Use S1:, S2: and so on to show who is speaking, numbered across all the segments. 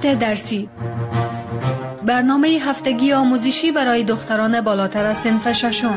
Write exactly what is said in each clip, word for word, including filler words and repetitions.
S1: مقالات درسی، برنامه هفتگی آموزشی برای دختران بالاتر از صنف ششم.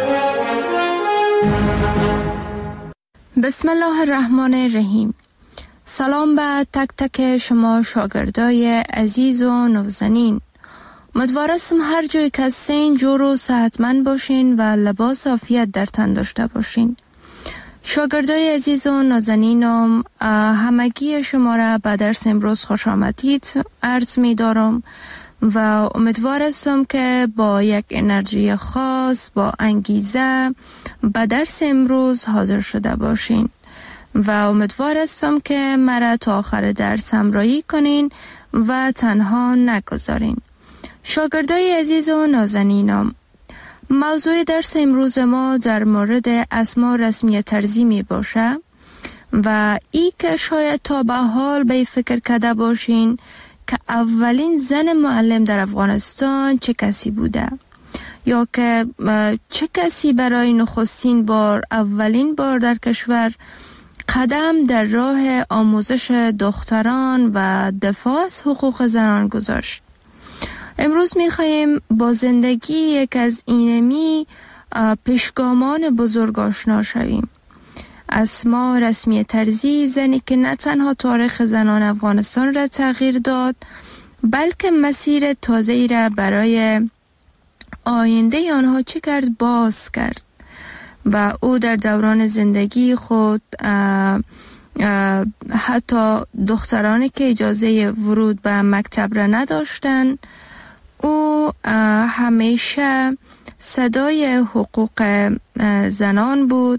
S2: بسم الله الرحمن الرحیم. سلام به تک تک شما شاگردای عزیز و نازنین. امیدوارم هر جای که هستین جور و صحتمند باشین و لباس عافیت در تن داشته باشین. شاگردای عزیز و نازنینم، همگی شما را به درس امروز خوش آمدید عرض می دارم و امیدوارم که با یک انرژی خاص، با انگیزه به درس امروز حاضر شده باشین و امیدوارم که مرا تا آخر درس همراهی کنین و تنها نگذارین. شاگردای عزیز و نازنینم، موضوع درس امروز ما در مورد اسما رسمی طرزی می باشه و ای که شاید تا به حال به فکر کرده باشین که اولین زن معلم در افغانستان چه کسی بوده یا که چه کسی برای نخستین بار اولین بار در کشور قدم در راه آموزش دختران و دفاع از حقوق زنان گذاشت. امروز می‌خوایم با زندگی یک از اینمی پیشگامان بزرگ آشنا شویم. اسما رسمی طرزی، زنی که نه تنها تاریخ زنان افغانستان را تغییر داد بلکه مسیر تازه‌ای را برای آینده آنها چه کرد باز کرد و او در دوران زندگی خود اه اه حتی دخترانی که اجازه ورود به مکتب را نداشتند، او همیشه صدای حقوق زنان بود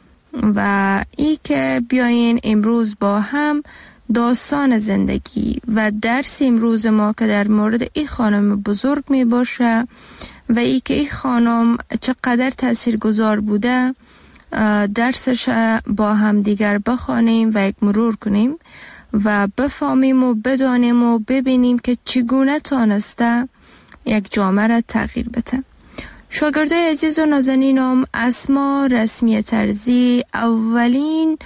S2: و ای که بیاین امروز با هم داستان زندگی و درس امروز ما که در مورد این خانم بزرگ می باشه و ای که این خانم چقدر تاثیرگذار بوده درسش با هم دیگر بخوانیم و یک مرور کنیم و بفهمیم و بدانیم و ببینیم که چگونه تانسته یک جامعه را تغییر بده. شاگردای عزیز و نازنینم، اسما رسمی طرزی اولین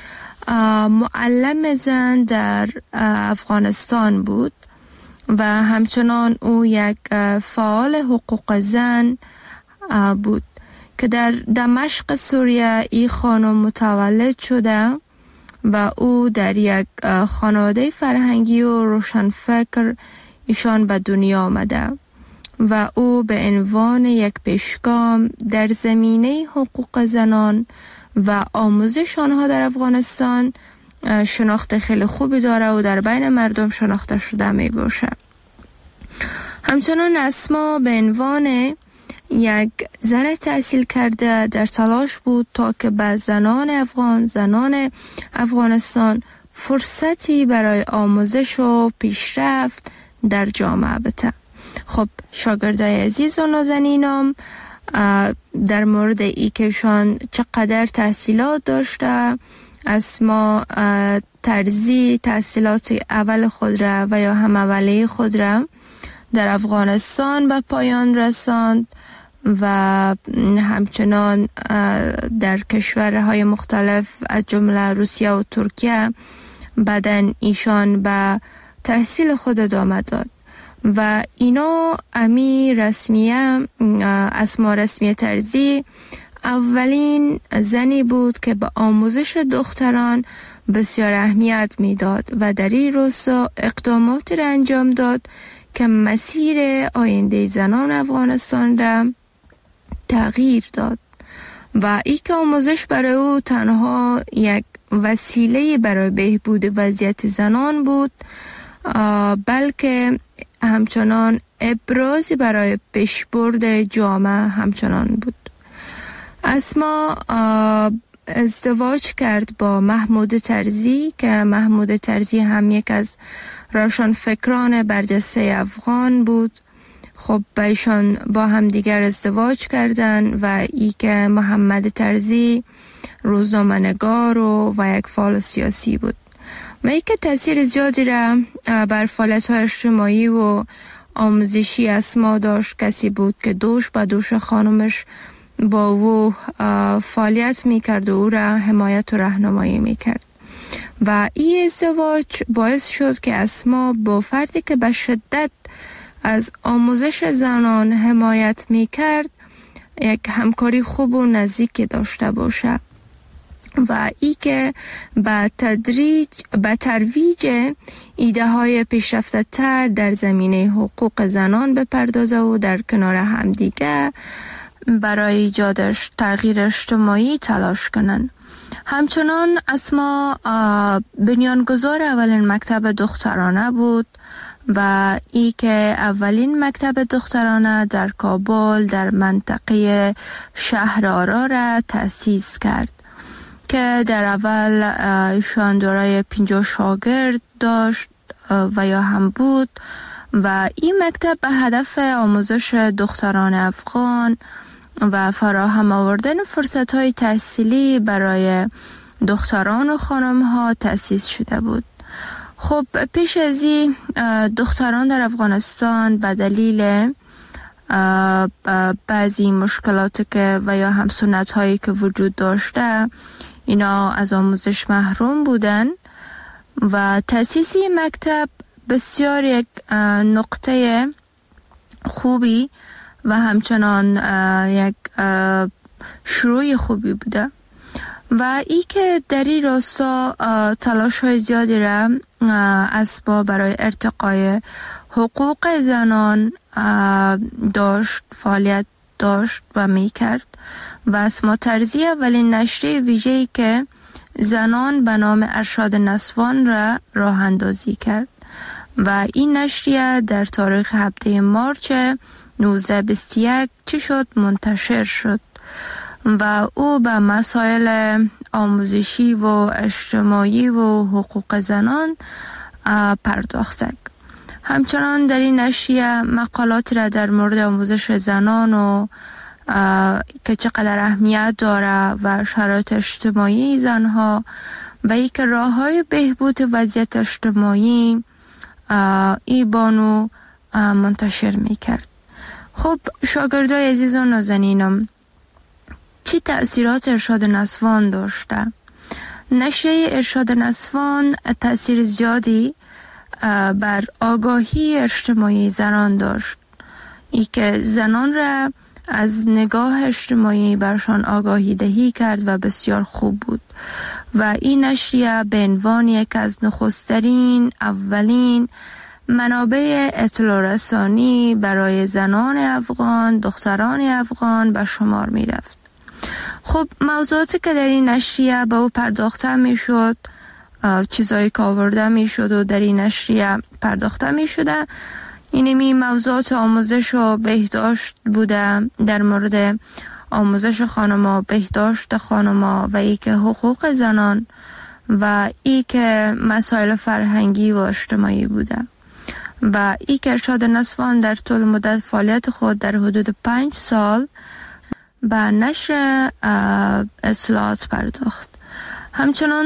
S2: معلم زن در افغانستان بود و همچنان او یک فعال حقوق زن بود که در دمشق سوریه این خانم متولد شده و او در یک خانواده فرهنگی و روشنفکر ایشان به دنیا آمده و او به عنوان یک پیشگام در زمینه حقوق زنان و آموزش آنها در افغانستان شناخت خیلی خوبی داره و در بین مردم شناخته شده می باشه. همچنان اسما به عنوان یک زن تحصیل کرده در تلاش بود تا که به زنان افغان، زنان افغانستان فرصتی برای آموزش و پیشرفت در جامعه بده. خب شاگردای عزیز و نازنینم، در مورد ای که شان چقدر تحصیلات داشته، اسما طرزی تحصیلات اول خود را و یا هم اولیه خود را در افغانستان به پایان رساند و همچنان در کشورهای مختلف از جمله روسیه و ترکیه بعدن ایشان به تحصیل خود ادامه داد و اینا امی رسمیه اسما رسمی طرزی اولین زنی بود که به آموزش دختران بسیار اهمیت میداد و در این راستا اقداماتی را انجام داد که مسیر آینده زنان افغانستان را تغییر داد و ای که آموزش برای او تنها یک وسیله برای بهبود وضعیت زنان بود بلکه همچنان ابرازی برای پیشبرد جامعه همچنان بود. اسما ازدواج کرد با محمود طرزی که محمود طرزی هم یک از روشنفکران برجسته افغان بود. خب ایشان با هم دیگر ازدواج کردند و ای که محمد طرزی روزنامه‌نگار و, و یک فعال سیاسی بود و ای که تاثیر زیادی را بر فعالیت‌های اجتماعی و آموزشی اسما داشت. کسی بود که دوش به دوش خانمش با او فعالیت میکرد و او را حمایت و راهنمایی میکرد. و این ازدواج باعث شد که اسما با فردی که به شدت از آموزش زنان حمایت می کرد یک همکاری خوب و نزدیک داشته باشه و ای که به تدریج به ترویج ایده های پیشرفته تر در زمینه حقوق زنان بپردازه و در کنار همدیگه برای ایجادش تغییر اجتماعی تلاش کنن. همچنان اسما بنیانگذار اولین مکتب دخترانه بود و ای که اولین مکتب دخترانه در کابل در منطقه شهرآرا را تأسیس کرد که در اول ایشان دارای پنجاه شاگرد داشت و یا هم بود و این مکتب به هدف آموزش دختران افغان و فراهم آوردن فرصت‌های تحصیلی برای دختران و خانم‌ها تأسیس شده بود. خب پیش از این دختران در افغانستان به دلیل بعضی مشکلات که و یا هم سنت‌هایی که وجود داشته اینا از آموزش محروم بودن و تأسیس مکتب بسیار یک نقطه خوبی و همچنان یک شروع خوبی بوده و ای که در این راستا تلاش های زیادی را اسبا برای ارتقای حقوق زنان داشت فعالیت داشت و می کرد و اسما ترزی اولین نشریه ویژه‌ای که زنان به نام ارشاد نسوان را راه اندازی کرد و این نشریه در تاریخ هفده مارچ نوزده بیست و یک چی شد منتشر شد و او به مسائل آموزشی و اجتماعی و حقوق زنان پرداخت. همچنان در این نشریه مقالات را در مورد آموزش زنان و که چقدر اهمیت داره و شرایط اجتماعی زنها و ای که راه های بهبود وضعیت اجتماعی ای بانو منتشر می کرد. خب شاگردای عزیز و نازنینم، چی تأثیرات ارشاد نسوان داشته؟ نشریه ارشاد نسوان تأثیر زیادی بر آگاهی اجتماعی زنان داشت، ای که زنان را از نگاه اجتماعی برشان آگاهی دهی کرد و بسیار خوب بود و این نشریه به عنوان یک از نخسترین اولین منابع اطلاع رسانی برای زنان افغان، دختران افغان به شمار می رفت. خب موضوعاتی که در این نشریه به او پرداخته می شد، چیزایی که آورده می شد و در این نشریه پرداخته می شده، اینمی موضوعات آموزش و بهداشت بوده، در مورد آموزش خانما، بهداشت خانما و ای که حقوق زنان و ای که مسائل فرهنگی و اجتماعی بوده و ای که ارشاد نسوان در طول مدت فعالیت خود در حدود پنج سال به نشر اطلاعات پرداخت. همچنان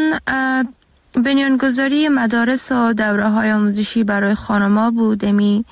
S2: بنیانگذاری مدارس و دوره های آموزشی برای خانما بود. امی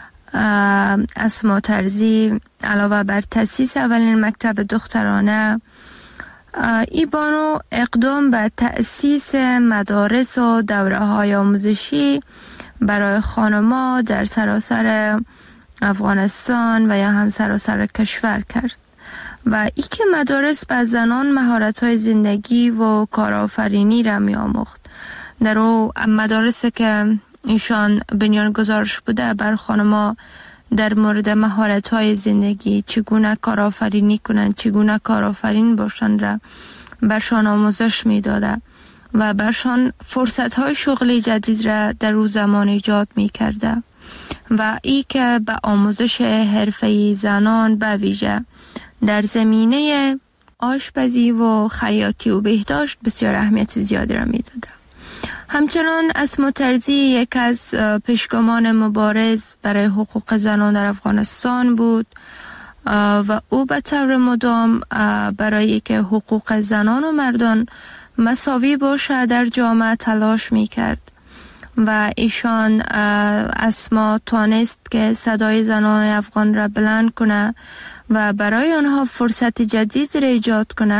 S2: اسما ترزی علاوه بر تأسیس اولین مکتب دخترانه، ای بانو اقدام به تأسیس مدارس و دوره های آموزشی برای خانما در سراسر افغانستان و یا هم سراسر کشور کرد و ای که مدارس به زنان مهارت‌های زندگی و کارآفرینی را می‌آموخت. در او مدارسی که ایشان بنیانگذارش بوده بر خانما در مورد مهارت‌های زندگی، چگونه کارآفرینی کنند، چگونه کارآفرین باشند را برشان آموزش می‌داده و برشان فرصت‌های شغلی جدید را در او زمان ایجاد می‌کرده و ای که به آموزش حرفه‌ای زنان به ویژه در زمینه آشپزی و خیاطی و بهداشت بسیار اهمیت زیادی را می‌داده. همچنان اسما ترزی یک از پیشگامان مبارز برای حقوق زنان در افغانستان بود و او به طور مدام برای که حقوق زنان و مردان مساوی باشه در جامعه تلاش می‌کرد و ایشان اسما توانست که صدای زنان افغان را بلند کنه و برای آنها فرصت جدید را ایجاد کنه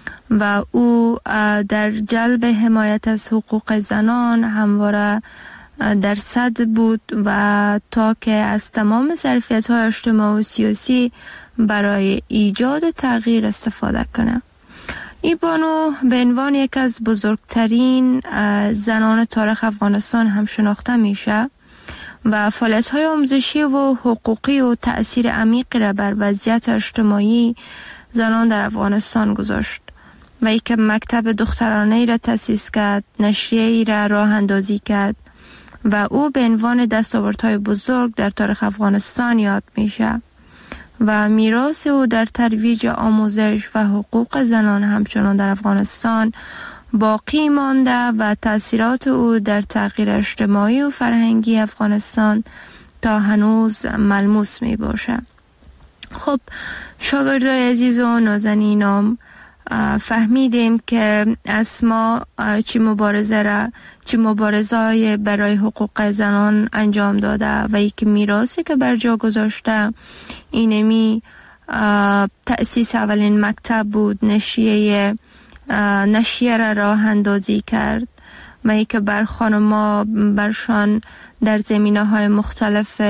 S2: و او در جلب حمایت از حقوق زنان همواره در صدر بود و تا که از تمام ظرفیت‌های اجتماعی و سیاسی برای ایجاد تغییر استفاده کنه. ای بانو به عنوان یک از بزرگترین زنان تاریخ افغانستان هم شناخته میشه و فعالیت‌های آموزشی و حقوقی و تأثیر عمیقی را بر وضعیت اجتماعی زنان در افغانستان گذاشت و ای که مکتب دخترانه را تأسیس کرد، نشریه‌ای را راه اندازی کرد و او به عنوان دستاوردهای بزرگ در تاریخ افغانستان یاد میشه و میراث او در ترویج آموزش و حقوق زنان همچنان در افغانستان باقی مانده و تأثیرات او در تغییر اجتماعی و فرهنگی افغانستان تا هنوز ملموس می باشه. خب شاگردای عزیز و نازنینم، فهمیدیم که اسما چی مبارزه را چی مبارزه برای حقوق زنان انجام داده و یک میراثی که بر جا گذاشته اینمی تأسیس اولین مکتب بود، نشریه نشریه را راه اندازی کرد و ای که بر خانما برشان در زمینه های مختلف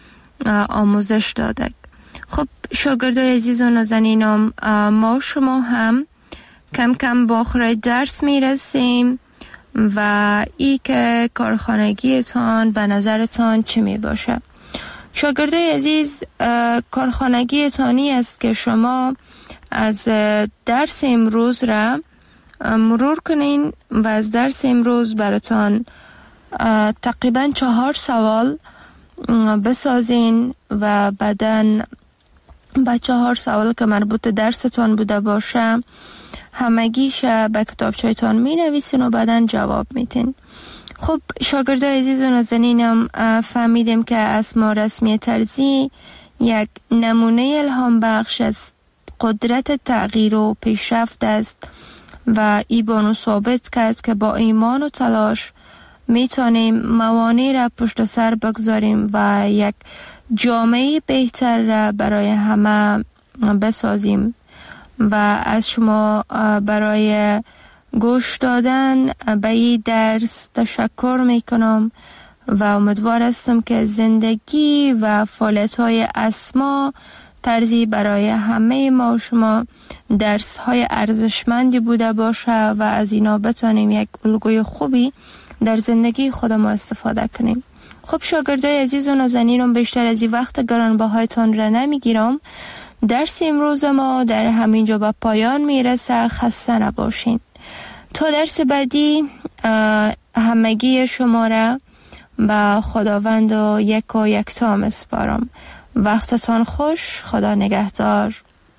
S2: آموزش داده. خب شاگردای عزیز و نازنینم، ما شما هم کم کم با آخر درس می رسیم و ای که کارخانگیتان به نظرتان چی می باشه؟ شاگردای عزیز، کارخانگیتانی است که شما از درس امروز را مرور کنین و از درس امروز براتان تقریبا چهار سوال بسازین و بعدن با چهار سوال که مربوط درستان بوده باشه همگیش به کتابچه‌تان می نویسین و بعدن جواب میتین. خب شاگردای عزیز و نازنینم، فهمیدیم که اسما رسمی طرزی یک نمونه الهام بخش از قدرت تغییر و پیشرفت است و ای بانو ثابت کرد که با ایمان و تلاش میتونیم موانع را پشت سر بگذاریم و یک جامعه بهتر را برای همه بسازیم و از شما برای گوش دادن به این درس تشکر میکنم و امیدوار هستم که زندگی و فعالیت‌های اسما طرزی برای همه ما شما درس های ارزشمندی بوده باشه و از اینا بتونیم یک الگوی خوبی در زندگی خودمون استفاده کنیم. خب شاگردای عزیز و نازنینم، بیشتر از این وقت گرانبهایتان را نمیگیرم. درس امروز ما در همینجا به پایان میرسه. خسته نباشین. تا درس بعدی همگی شما را به خداوند و یک و یکتا میسپارم. وقتتان خوش. خدا نگهدار.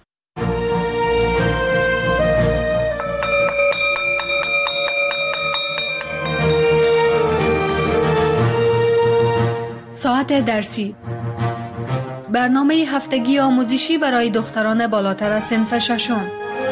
S1: ساعت درسی، برنامه هفتگی آموزشی برای دختران بالاتر از صنف ششم.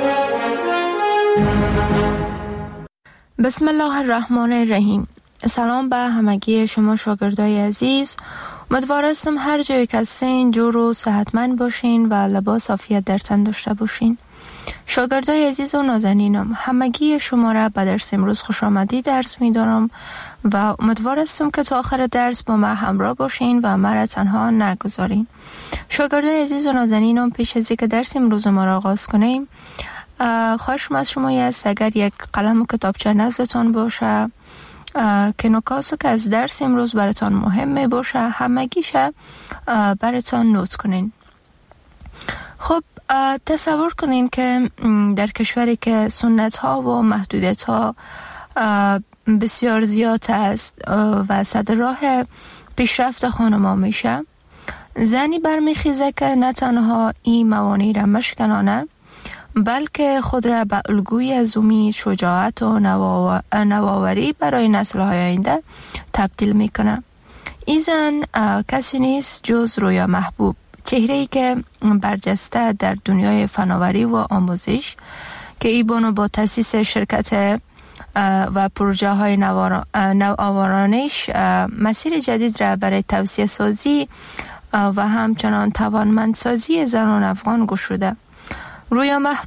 S2: بسم الله الرحمن الرحیم. سلام به همگی شما شاگردای عزیز. امیدوار هستم هر جایی که هستین جور و صحتمند باشین و لباس عافیت در تن داشته باشین. شاگردای عزیز و نازنینم، همگی شما را به درس امروز خوش آمدید درس می دارم و امیدوار هستم که تا آخر درس با ما همراه باشین و ما را تنها نگذارین. شاگردای عزیز و نازنینم، پیش از اینکه درس امروز ما را آغاز کنیم، خواهشم از شما است اگر یک قلم و کتابچه نزدتان باشه که نکاتی که از درس امروز براتان مهم می باشه همگیشه براتان نوت کنین. خب تصور کنین که در کشوری که سنت ها و محدودیت ها بسیار زیاد است و صد راه پیشرفت خانما میشه، زنی برمیخیزه که نه تنها این موانع را مشکنانه بلکه خود را به الگوی از امید، شجاعت و نوآوری برای نسل‌های آینده تبدیل میکنه. این زن کسی نیست جز رویا محبوب، چهره‌ای که برجسته در دنیای فناوری و آموزش که ای بانو با تأسیس شرکت و پروژه های نوآورانش مسیر جدید را برای توسعه سازی و همچنان توانمندسازی زنان افغان گشوده. رویا محبوب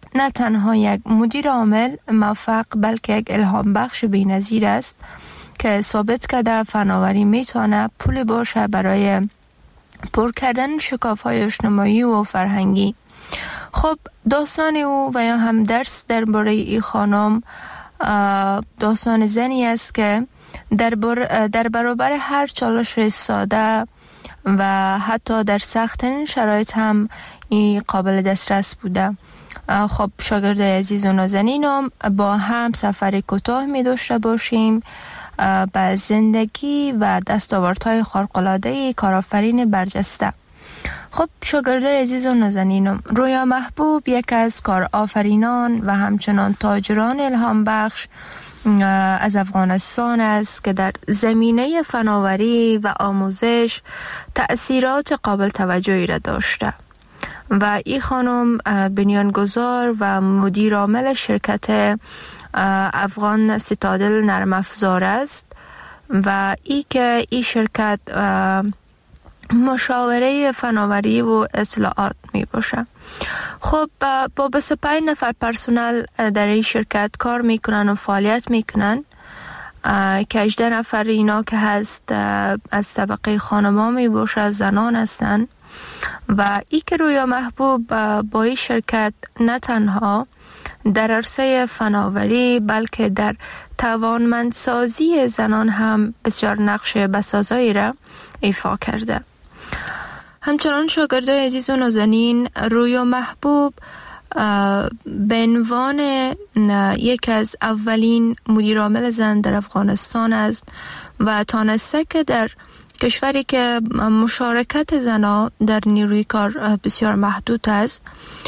S2: نه تنها یک مدیر عامل موفق بلکه یک الهام بخش بی‌نظیر است که ثابت کرده فناوری میتونه پول باشه برای پر کردن شکاف‌های اجتماعی و فرهنگی. خب داستان او و یا هم درس درباره این خانم داستان زنی است که در, بر در برابر هر چالش ساده و حتی در سخت‌ترین شرایط هم این قابل دسترس بوده. خب شاگرد عزیز و نازنینم، با هم سفر کوتاه می داشته باشیم به زندگی و دستاوردهای خارق‌العاده کارآفرین برجسته. خب شاگردای عزیز و نازنینم، رویا محبوب یک از کارآفرینان و همچنان تاجران الهام بخش از افغانستان است که در زمینه فناوری و آموزش تأثیرات قابل توجهی را داشته و این خانم بنیانگذار و مدیر عامل شرکت افغان سیتادل نرم افزار است و ای که این شرکت مشاوره فناوری و اطلاعات می باشه. خب با بیست و پنج نفر پرسنل در این شرکت کار میکنن و فعالیت میکنن که هجده نفر اینا که هست از طبقه خانما می باشه، زنان هستن و ای که رویا محبوب با این شرکت نه تنها در عرصه فناوری بلکه در توانمندسازی زنان هم بسیار نقش بسازایی را ایفا کرده. همچنان شاگردای عزیز و نازنین، رویا محبوب به عنوان یک از اولین مدیر عامل زن در افغانستان است و تانسته که در کشوری که مشارکت زنان در نیروی کار بسیار محدود است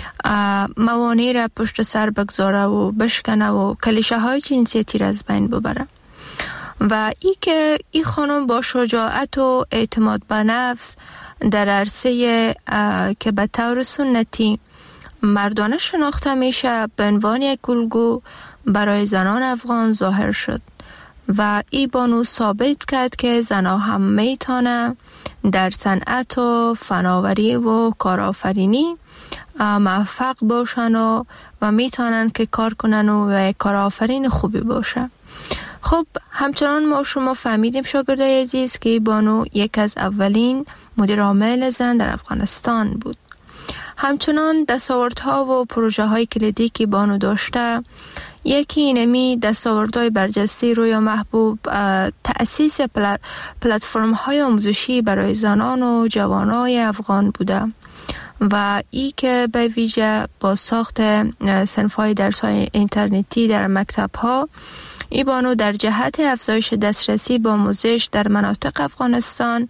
S2: موانع را پشت سر بگذاره و بشکنه و کلیشه های جنسیتی را از بین ببره و ای که این خانم با شجاعت و اعتماد به نفس در عرصه که به طور سنتی مردانه شناخته میشه به عنوان یک الگو برای زنان افغان ظاهر شد و ای بانو ثابت کرد که زنها هم میتونه در صنعت و فناوری و کارآفرینی موفق باشن و, و میتونن که کار کنن و یک کارآفرین خوبی باشه. خب همچنان ما شما فهمیدیم شاگردای عزیز که ای بانو یک از اولین مدیر عامل زن در افغانستان بود. همچنان دستاوردها و پروژه های کلیدی که بانو داشته، یکی اینمی دستاوردهای برجسته رویا محبوب تأسیس پلتفرم های آموزشی برای زنان و جوانای افغان بوده و ای که به ویژه با ساخت صنف‌های درس‌های اینترنتی در مکتب‌ها، ای بانو در جهت افزایش دسترسی به آموزش در مناطق افغانستان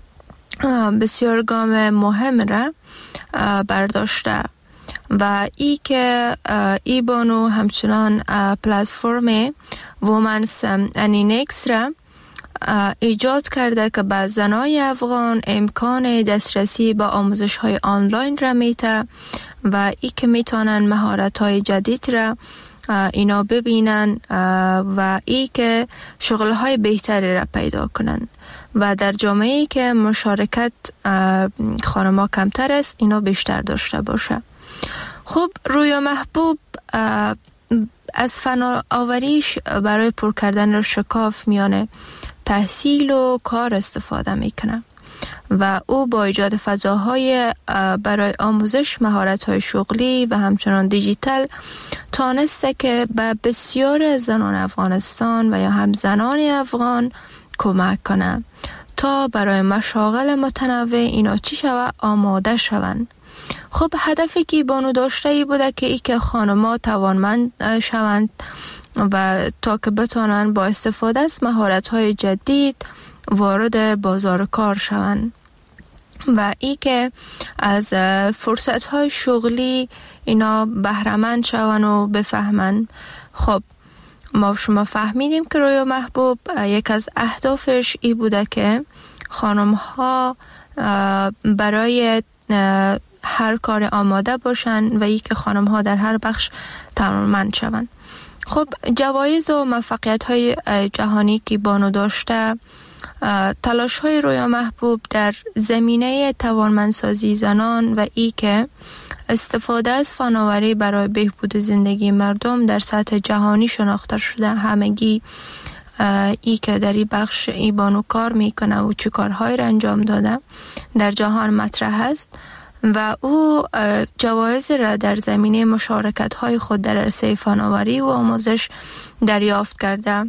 S2: بسیار گام مهم را برداشته و ای که ای بانو همچنان پلتفرم وومنز انینکس را ایجاد کرده که به زنای افغان امکان دسترسی به آموزش های آنلاین را میته و ای که میتونن مهارت های جدید را اینا ببینن و ای که شغل های بهتری را پیدا کنن و در جامعه‌ای که مشارکت خانم‌ها کمتر است اینا بیشتر داشته باشه. خب رویا محبوب از فناوریش برای پر کردن شکاف میانه تحصیل و کار استفاده میکنه و او با ایجاد فضاهای برای آموزش مهارت‌های شغلی و همچنان دیجیتال تانسته که به بسیار زنان افغانستان و یا هم زنان افغان کمک کنه تا برای مشاغل متنوع اینا چی شوه آماده شوند. خب هدفی که بانو داشته ای بوده که ای که خانم‌ها توانمند شوند و تا که بتانن با استفاده از مهارت‌های جدید وارد بازار کار شوند و ای که از فرصت‌های شغلی اینا بهره‌مند شوند و بفهمند. خب ما شما فهمیدیم که رویا محبوب یک از اهدافش ای بوده که خانم‌ها برای هر کار آماده باشن و ای که خانم‌ها در هر بخش توانمند شوند. خب جوایز و موفقیت‌های جهانی که بانو داشته تلاش های رویا محبوب در زمینه توانمندسازی زنان و ای که استفاده از فناوری برای بهبود زندگی مردم در سطح جهانی شناخته شده. همگی ای که در این بخش ای بانو کار میکنه و چه کارهایی را انجام داده در جهان مطرح است و او جوایز را در زمینه مشارکت های خود در عرصه فناوری و آموزش دریافت کرده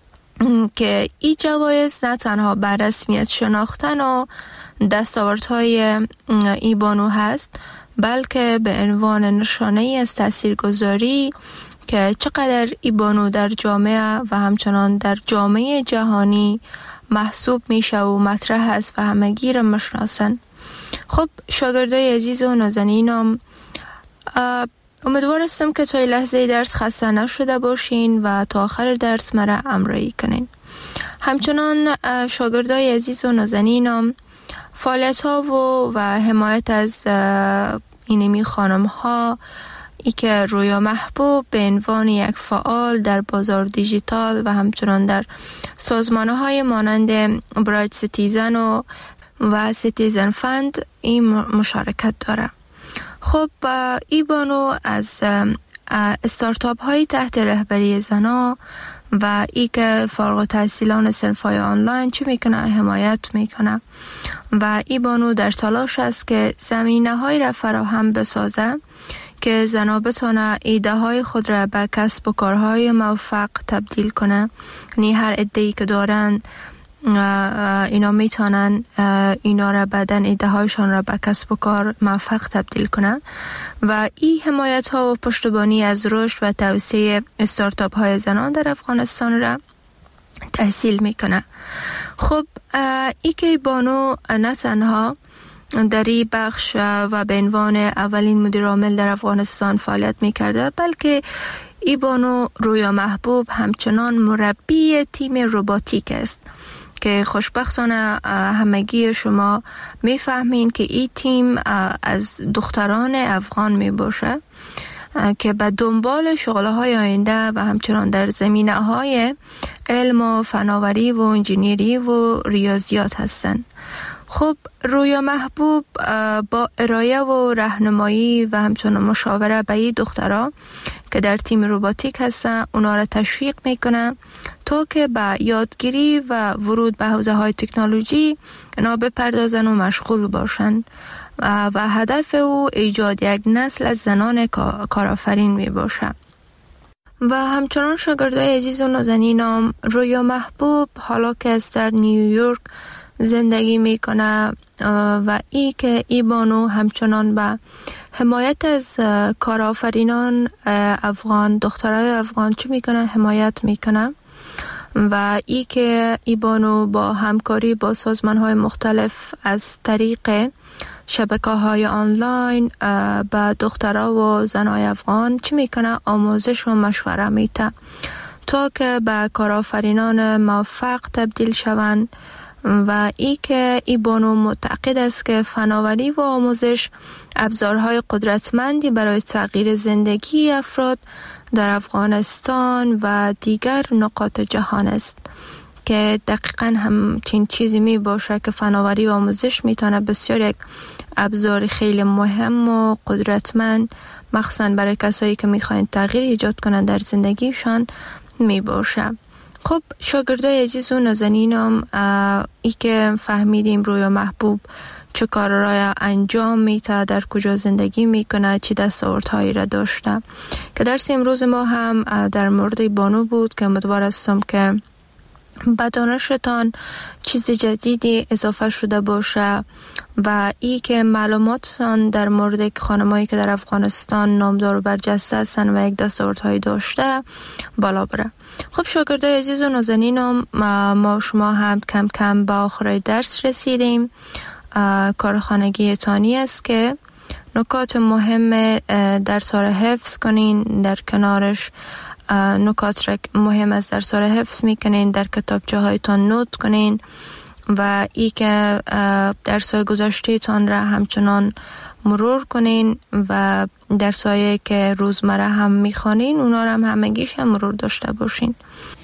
S2: که این جوایز نه تنها بر رسمیت شناختن و دستاوردهای ای بانو هست، بلکه به عنوان نشانه ای از تاثیرگذاری که چقدر ای بانو در جامعه و همچنان در جامعه جهانی محسوب میشه و مطرح است و همگی را میشناسن. خب شاگردای عزیز و نازنینم، امیدوار هستم که تا لحظه درس خسته نشده باشین و تا آخر درس مرا همراهی کنین. همچنان شاگردای عزیز و نازنینم، فعالیت ها و, و حمایت از اینمی خانم ها ای که رویا محبوب به عنوان یک فعال در بازار دیجیتال و همچنان در سازمان های مانند برایت سیتیزن و و سیتیزن فند این مشارکت داره. خب ای بانو از استارتاپ های تحت رهبری زنا و ای که فارغ التحصیلان صنف‌های آنلاین چی میکنه؟ حمایت میکنه و ای بانو در تلاش است که زمینه های را فراهم بسازه که زنا بتونه ایده های خود را به کسب و کارهای موفق تبدیل کنه. یعنی هر ایده‌ای که دارن اینا میتونن اینا را بعدن ایده هایشان را به کسب و کار موفق تبدیل کنن و این حمایت ها و پشتیبانی از رشد و توسعه استارتاپ های زنان در افغانستان را تحصیل میکنه. خب ای که بانو نه تنها در این بخش و به عنوان اولین مدیر عامل در افغانستان فعالیت میکرده، بلکه ای بانو رویا محبوب همچنان مربی تیم روباتیک است که خوشبختانه همگی شما میفهمین که این تیم از دختران افغان می باشه که به دنبال شغل‌های آینده و همچنان در زمینه‌های علم و فناوری و انجینیری و ریاضیات هستند. خب رویا محبوب با ارائه و راهنمایی و همچنان مشاوره به این دخترها که در تیم روباتیک هستن اونا را تشویق میکنه تا که به یادگیری و ورود به حوزه های تکنولوژی اونا بپردازن و مشغول باشن و, و هدف او ایجاد یک نسل از زنان کارآفرین می باشه. و همچنان شاگردای عزیز و نازنینم، رویا محبوب حالا که از در نیویورک زندگی میکنه و ای که ای بانو همچنان به حمایت از کارآفرینان افغان، دخترای افغان چی میکنه؟ حمایت میکنه و ای که ای بانو با همکاری با سازمان های مختلف از طریق شبکه های آنلاین به دخترها و زنای افغان چی میکنه؟ آموزش و مشوره میده تا که به کارآفرینان موفق تبدیل شوند و ای که ای بانو معتقد است که فناوری و آموزش ابزارهای قدرتمندی برای تغییر زندگی افراد در افغانستان و دیگر نقاط جهان است که دقیقاً همچین چیزی می باشه که فناوری و آموزش میتونه بسیار یک ابزار خیلی مهم و قدرتمند مخصوصاً برای کسایی که میخواین تغییر ایجاد کنن در زندگیشان می باشه. خب شاگردای عزیز و نازنینم، ای که فهمیدیم رویا محبوب چه کار را انجام میده، در کجا زندگی میکنه، چی دستاوردهایی را داشته، که درس امروز ما هم در مورد بانو بود که امیدوار هستم که به دانشتان چیز جدیدی اضافه شده باشه و ای که معلوماتتان در مورد خانمایی که در افغانستان نامدار و برجسته هستن و یک دستاوردهایی داشته بالا بره. خب شاگردای عزیز و نازنینم، ما شما هم کم کم به آخر درس رسیدیم. کار خانگی تانی است که نکات مهم درس را حفظ کنین، در کنارش نکات را مهم از درس را حفظ میکنین، در کتابچه هایتان نوت کنین و ای که درس های گذشته تان را همچنان مرور کنین و درس هایی که روزمره هم میخوانین اونا را هم همگیش هم مرور داشته باشین.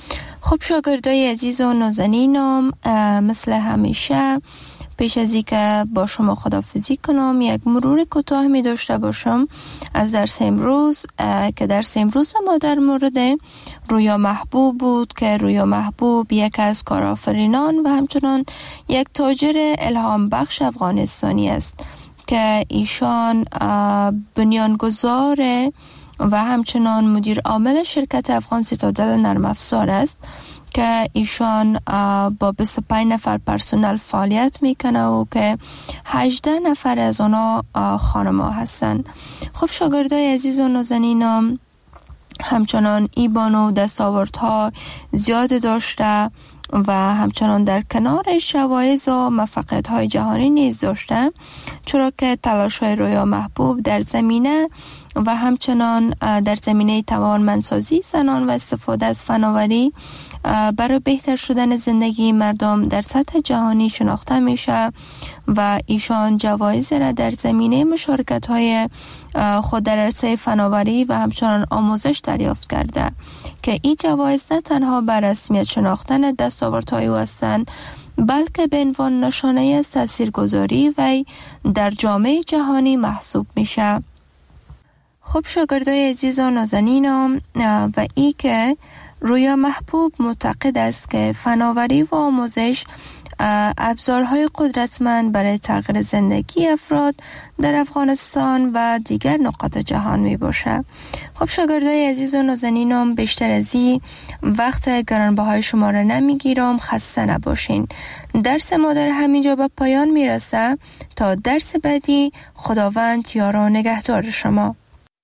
S2: خب شاگردای عزیز و نازنینم، مثل همیشه پیش از اینکه با شما خداحافظی کنم یک مرور کوتاه می داشته باشم از درس امروز، که درس امروز ما در مورد رویا محبوب بود که رویا محبوب یک از کارآفرینان و همچنان یک تاجر الهام بخش افغانستانی است که ایشان بنیانگذار و همچنان مدیر عامل شرکت افغان سیتادل نرم افزار است که ایشان با بیست و پنج نفر پرسنل فعالیت میکنه و که هجده نفر از اونا خانم‌ها هستن. خب شاگردای عزیز و نازنینم، همچنان ای بانو دستاوردها زیاد داشته و همچنان در کنارش جوایز و موفقیت‌های جهانی نیز داشته، چرا که تلاش‌های رویا محبوب در زمینه و همچنان در زمینه توانمندسازی زنان و استفاده از فناوری برای بهتر شدن زندگی مردم در سطح جهانی شناخته میشه و ایشان جوایز را در زمینه مشارکت‌های خود در عرصه فناوری و همچنان آموزش دریافت کرده که این جوایز نه تنها بر رسمیت شناختن دستاوردهای او هستند، بلکه به عنوان نشانه از تاثیرگذاری وی در جامعه جهانی محسوب میشه. خب شاگردای عزیز و نازنینم، و ای که رویا محبوب معتقد است که فناوری و آموزش ابزارهای قدرتمند برای تغییر زندگی افراد در افغانستان و دیگر نقاط جهان می باشه. خب شاگردای عزیز و نازنینم، بیشتر از این وقت گرانبهای شما را نمیگیرم، خسته نباشین. درس ما در همینجا به پایان میرسه. تا درس بعدی، خداوند یار و نگهدار شما.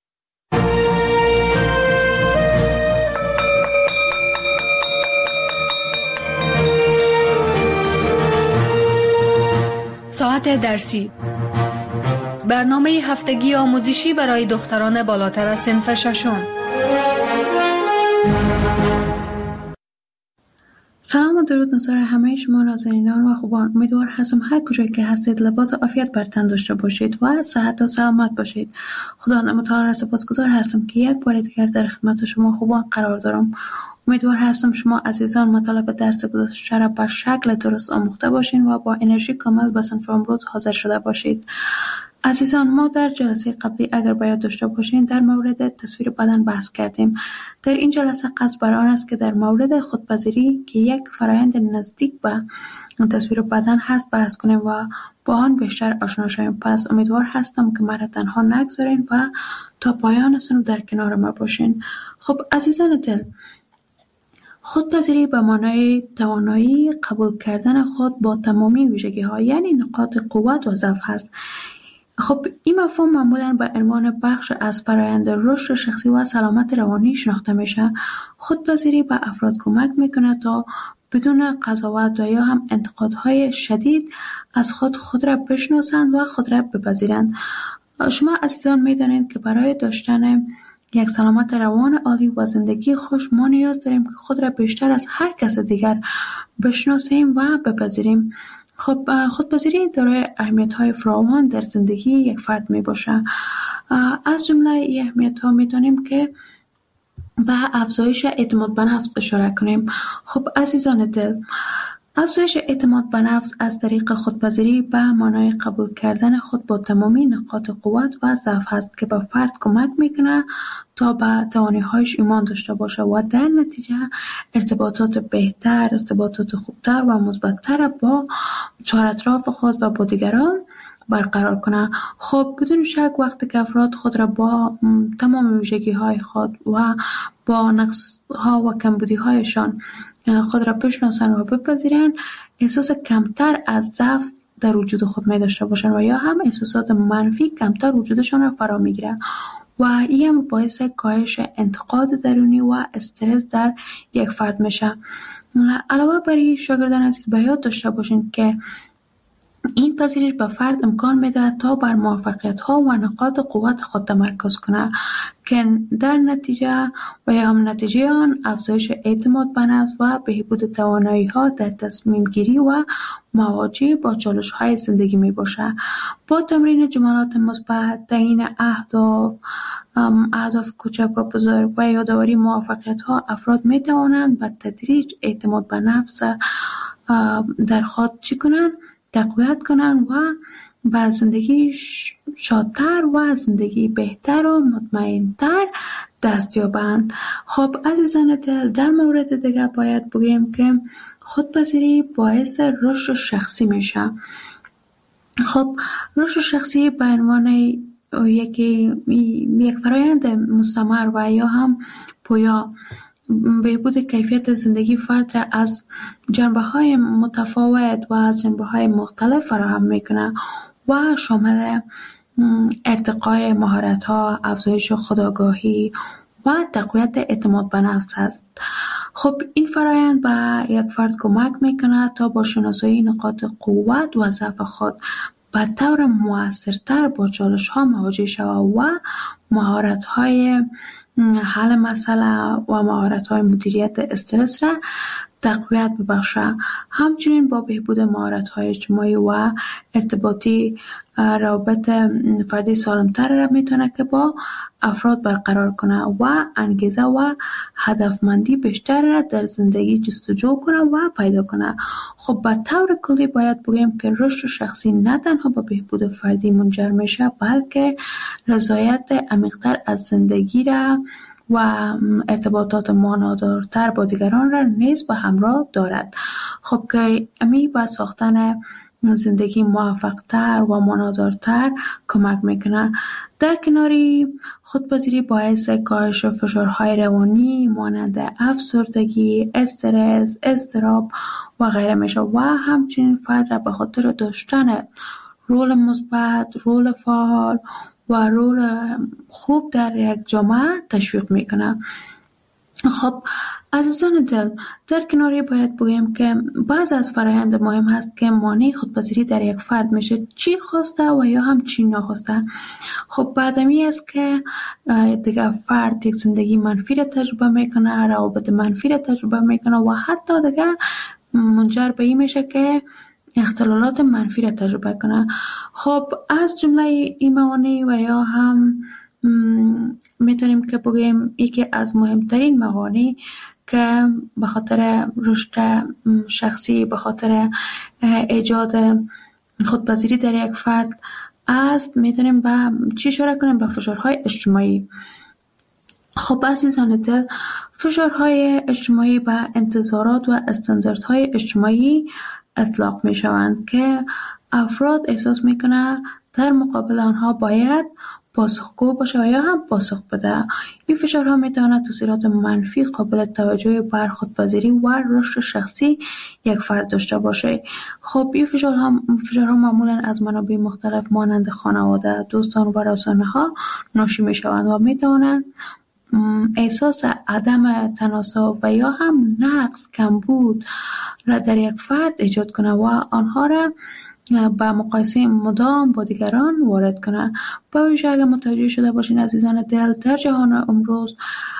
S1: ساعت درسی، برنامه هفتگی آموزشی برای دختران بالاتر از صنف ششم.
S3: سلام و درود نظر همه شما نازنینان و خوبان. امیدوار هستم هر کجایی که هستید لباس عافیت بر تن داشته باشید و صحت و سلامت باشید. خدا متعال را سپاسگزار هستم که یک بار دیگر در خدمت شما خوبان قرار دارم. امیدوار هستم شما عزیزان مطالب درس گذشته را به شکل درست آموخته باشین و با انرژی کامل به صنف امروز حاضر شده باشید. عزیزان، ما در جلسه قبلی اگر باید داشته باشین در مورد تصویر بدن بحث کردیم. در این جلسه قصد بر آن است که در مورد خودپذیری که یک فرایند نزدیک به تصویر بدن هست بحث کنیم و با آن بیشتر آشنا شویم. پس امیدوار هستم که مرا تنها نگذارین و تا پایان سنو در کنار ما باشین. خب عزیزان دل، خودپذیری به معنای توانایی قبول کردن خود با تمامی ویژگی‌ها، یعنی نقاط قوت و ضعف هست. خب این مفهوم معمولاً به عنوان بخش از فرآیند رشد شخصی و سلامت روانی شناخته میشه. خودپذیری به افراد کمک میکنه تا بدون قضاوت و یا هم انتقادهای شدید از خود خود را بشناسند و خود را بپذیرند. شما عزیزان میدانید که برای داشتن یک سلامت روان عالی و زندگی خوش ما نیاز داریم که خود را بیشتر از هر کس دیگر بشناسیم و بپذیریم. خب خودپذیری دارای اهمیت‌های فراوان در زندگی یک فرد می باشه. از جمله این اهمیت‌ها می‌دانیم که به افزایش اعتماد به نفس اشاره کنیم. خب عزیزان دل، افزایش اعتماد به نفس از طریق خودپذیری به معنای قبول کردن خود با تمامی نقاط قوت و ضعف است که به فرد کمک میکنه تا به توانایی‌هایش ایمان داشته باشه و در نتیجه ارتباطات بهتر، ارتباطات خوبتر و مثبت‌تر با چهار اطراف خود و با دیگران برقرار کنه. خب بدون شک وقتی که افراد خود را با تمام ویژگی‌های خود و با نقص‌ها و کمبودی‌هایشان خود را بشناسن و بپذیرن، احساس کمتر از ضعف در وجود خود می داشته باشن و یا هم احساسات منفی کمتر وجودشان را فرا می گیره و این هم باعث کاهش انتقاد درونی و استرس در یک فرد میشه. علاوه بر این شاگردان عزیز به یاد داشته باشین که این پذیرش به فرد امکان میده تا بر موفقیت‌ها و نقاط قوت خود تمرکز کنه که در نتیجه و یا هم نتیجه آن افزایش اعتماد به نفس و بهبود توانایی‌ها در تصمیم گیری و مواجهه با چالش‌های زندگی می باشه. با تمرین جملات مثبت، تعیین اهداف، اهداف کوچک و بزرگ و یادآوری موفقیت ها افراد می توانند به تدریج اعتماد به نفس در خود چی کنند؟ تقویت کنند و به زندگی شادتر و زندگی بهتر و مطمئنتر دست یابند. خب عزیزان دل، در مورد دیگه باید بگیم که خودپذیری باعث رشد شخصی میشه. خب رشد شخصی به عنوان یکی یک فرایند مستمر و یا هم پویا بهبود کیفیت زندگی فرد را از جنبه‌های متفاوت و از جنبه‌های مختلف فراهم میکنه و شامل ارتقای مهارت‌ها، افزایش خودآگاهی و تقویت اعتماد به نفس است. خب این فرایند به یک فرد کمک میکنه تا با شناسایی نقاط قوت و ضعف خود به طور موثرتر با چالش‌ها مواجه شود و مهارت‌های حل مسئله و مهارت‌های مدیریت استرس را تقویت ببخشه. همچنین با بهبود مهارت‌های اجتماعی و ارتباطی روابط فردی سالمتر را میتونه که با افراد برقرار کنه و انگیزه و هدفمندی بیشتر را در زندگی جستجو کنه و پیدا کنه. خب به طور کلی باید بگیم که رشد شخصی نه تنها به بهبود فردی منجر میشه، بلکه رضایت عمیق‌تر از زندگی را و ارتباطات معنادارتر با دیگران را نیز به همراه دارد. خب که امی به ساختن زندگی موفق‌تر و معنادارتر کمک میکنه. در کناری خودپذیری باعث کاهش فشارهای روانی مانند افسردگی، استرس، اضطراب و غیره میشه و همچنین فرد را به خاطر داشتن رول مثبت، رول فعال و رول خوب در یک جامعه تشویق میکنه. خب عزیزان دل، در کناری باید بگیم که بعض از فرایند مهم هست که مانع خودپذیری در یک فرد میشه، چی خواسته و یا هم چی نخواسته. خب بعدمی است که دیگه فرد یک زندگی منفی را تجربه میکنه، روابط منفی را تجربه میکنه و حتی دیگه منجر به این میشه که اختلالات منفی را تجربه کنه. خب از جمله این موانع و یا هم میتونیم که بگیم یکی از مهمترین موانع که به خاطر رشد شخصی، به خاطر ایجاد خودپذیری در یک فرد است، میتونیم به چی اشاره کنیم؟ به فشارهای اجتماعی. خب عزیزان دل، فشارهای اجتماعی به انتظارات و استانداردهای اجتماعی اطلاق می شوند که افراد احساس می کنند در مقابل آنها باید پاسخگو باشه و یا هم پاسخ بده. این فشارها می تواند تاثیرات منفی قابل توجهی بر خودپذیری و رشد شخصی یک فرد داشته باشه. خب این فشارها فشارها معمولا از منابع مختلف مانند خانواده، دوستان و رسانه ها ناشی می شوند و می توانند احساس عدم تناسب و یا هم نقص، کمبود را در یک فرد ایجاد کنه و آنها را با مقایسه مدام با دیگران وارد کنه. با ویژه اگر متوجه شده باشین عزیزان دل، در جهان امروز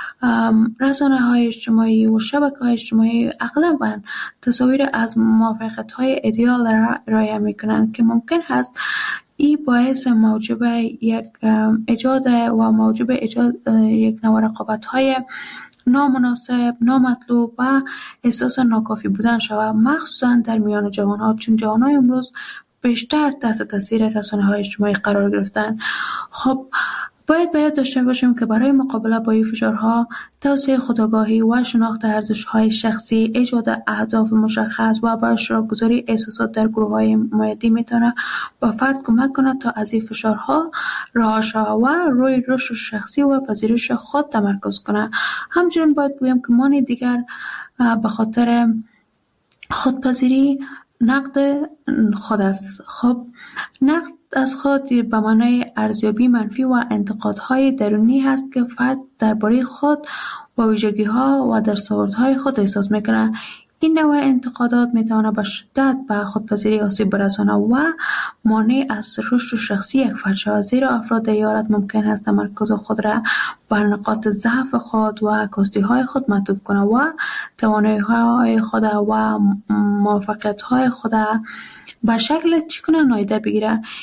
S3: رسانه های اجتماعی و شبکه های اجتماعی اغلباً تصاویر از موفقیت های ایدئال را ارائه میکنند که ممکن هست این باعث موجب یک ایجاد و موجب ایجاد یک نوع رقابت‌های نامناسب، نامطلوب و احساس ناکافی بودن شود، مخصوصا در میان جوان‌ها، چون جوان‌های امروز بیشتر تحت تاثیر رسانه‌های اجتماعی قرار گرفتن. خب باید باید داشته باشیم که برای مقابله با این فشارها توسعه خودآگاهی و شناخت ارزش‌های شخصی، ایجاد اهداف مشخص و به اشتراک گذاری احساسات در گروه‌های مایدی میتونه با فرد کمک کنه تا از این فشارها رها شود و روی رشد شخصی و پذیرش خود تمرکز کنه. همچنین باید بگیم که مانع دیگر به خاطر خودپذیری نقد خود است. خب نقد از خود به معنای ارزیابی منفی و انتقادهای درونی هست که فرد درباره خود و ویژگی‌ها و دستاوردهای خود احساس میکنه. این نوع انتقادات میتونه به شدت به خودپذیری آسیب برسانه و مانع از رشد شخصی یک فرد شود، زیرا افراد در این حالت ممکن است تمرکز خود را بر نقاط ضعف خود و کاستی‌های خود معطوف کنه و توانایی‌های خود و موفقیت‌های خود به شکل چی کنه نادیده بگیره.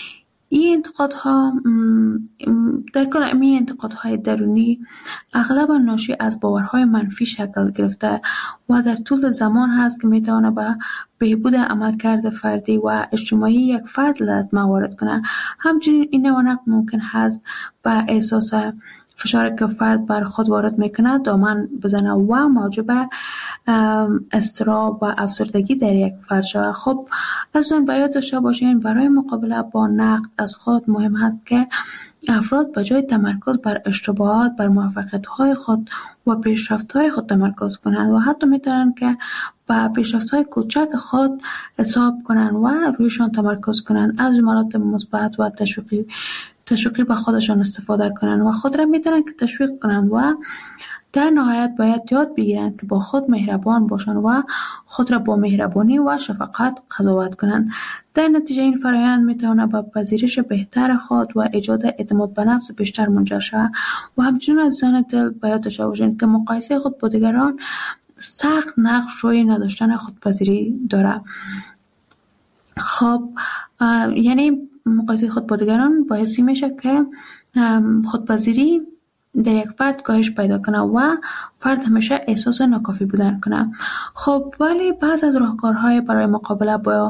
S3: این انتقادها در کل این انتقادهای درونی اغلب ناشی از باورهای منفی شکل گرفته و در طول زمان هست که میتونه به بهبود عملکرد فردی و اجتماعی یک فرد لطمه وارد کنه. همچنین این نوع ممکن هست به احساس فشاری که فرد بر خود وارد میکنه دامن بزنه و موجب اضطراب و افسردگی در یک فرد شود. خب از اون باید داشته باشین برای مقابله با نقد از خود مهم هست که افراد به جای تمرکز بر اشتباهات بر موفقیت‌های خود و پیشرفت‌های خود تمرکز کنند و حتی میتونن که با پیشرفت‌های کوچک خود حساب کنند و رویشان تمرکز کنند، از جملات مثبت و تشویقی تشویقی به خودشان استفاده کنند و خود را میتونن که تشویق کنند و در نهایت باید یاد بگیرند که با خود مهربان باشند و خود را با مهربانی و شفقت قضاوت کنند. در نتیجه این فرآیند میتواند به پذیرش بهتر خود و ایجاد اعتماد به نفس بیشتر منجر شود. و همچنین عزیزان دل باید داشته باشند که مقایسه خود با دیگران سخت نقش روی نداشتن خودپذیری دارد. خب یعنی مقایسه خود با دیگران باعث میشه که خودپذیری در یک فرد کاهش پیدا کنه و فرد همیشه احساس ناکافی بودن کنه. خب ولی بعض از راهکارهای برای مقابله با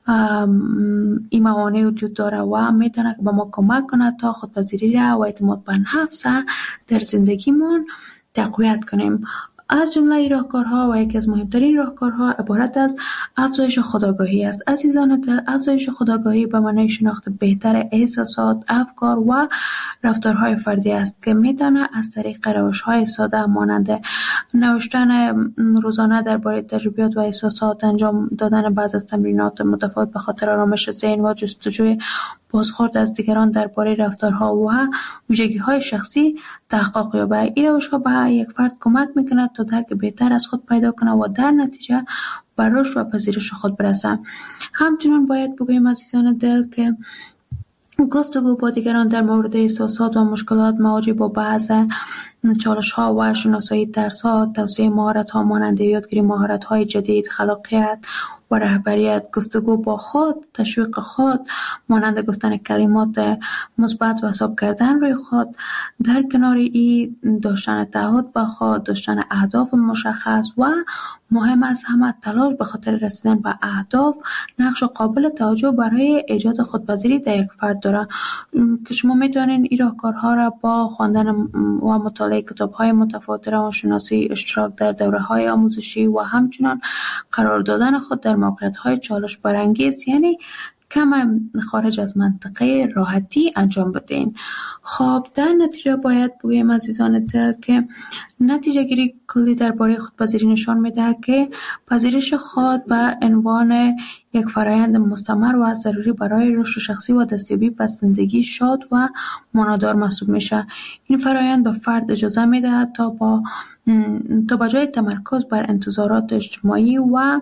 S3: این موانع وجود داره و میتونه که به ما کمک کنه تا خودپذیری و اعتماد به نفس در زندگیمون تقویت کنیم. از جمله این راهکارها و یکی از مهمترین راهکارها عبارت از افزایش خودآگاهی است. عزیزان دل، افزایش خودآگاهی به معنای شناخت بهتر احساسات، افکار و رفتارهای فردی است که میتونه از طریق روش‌های ساده مانند نوشتن روزانه درباره تجربیات و احساسات، انجام دادن بعض از تمرینات متفاوت به خاطر آرامش ذهن و جستجوی بازخورد از دیگران درباره رفتارها و ویژگی‌های شخصی تحقق یابد. این روش‌ها به یک فرد کمک می‌کند تا درک بهتر از خود پیدا کنه و در نتیجه به رشد و پذیرش خود برسه. همچنین باید بگوییم عزیزان دل که گفتگو با دیگران در مورد احساسات و مشکلات مواجه با بعض چالش‌ها و شناسایی ترس‌ها، توسعه مهارت‌ها مانند یادگیری مهارت‌های جدید، خلاقیت و رهبریت، گفتگو با خود، تشویق خود مانند گفتن کلمات مثبت و حساب کردن روی خود، در کنار این داشتن تعهد به خود، داشتن اهداف مشخص و مهم از همه تلاش به خاطر رسیدن به اهداف نقش قابل توجه برای ایجاد خودپذیری در یک فرد داره که شما میتونین این راهکارها را با خواندن و مطالعه کتاب‌های متفاوت روانشناسی، اشتراک در دوره‌های آموزشی و همچنین قرار دادن خود در موقعیت‌های چالش برانگیز یعنی کم خارج از منطقه راحتی انجام بدین. خب در نتیجه باید بگویم عزیزان دل که نتیجه گیری کلی درباره خودپذیری نشان میده که پذیرش خود به عنوان یک فرآیند مستمر و ضروری برای رشد شخصی و دستیابی به زندگی شاد و معنادار محسوب میشه. این فرآیند به فرد اجازه میده تا با تا به جای تمرکز بر انتظارات اجتماعی و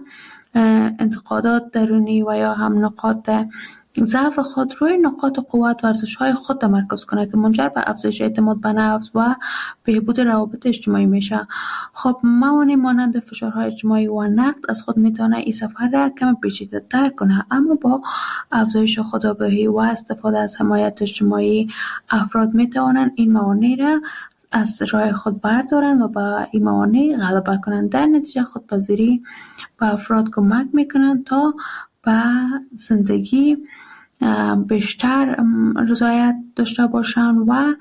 S3: انتقادات درونی و یا هم نقاط ضعف خود روی نقاط قوت و ارزش‌های خود تمرکز کنه که منجر به افزایش اعتماد به نفس و بهبود روابط اجتماعی میشه. خب موانع مانند فشارهای اجتماعی و نقد از خود میتونه این سفر را کم پیچیده‌تر کنه، اما با افزایش خودآگاهی و استفاده از حمایت اجتماعی افراد میتوانند این موانع را از راه خود بردارن و با این موانع غلبه کنند. در نتیجه خودپذیری به افراد کمک میکنند تا به زندگی بیشتر رضایت داشته باشند و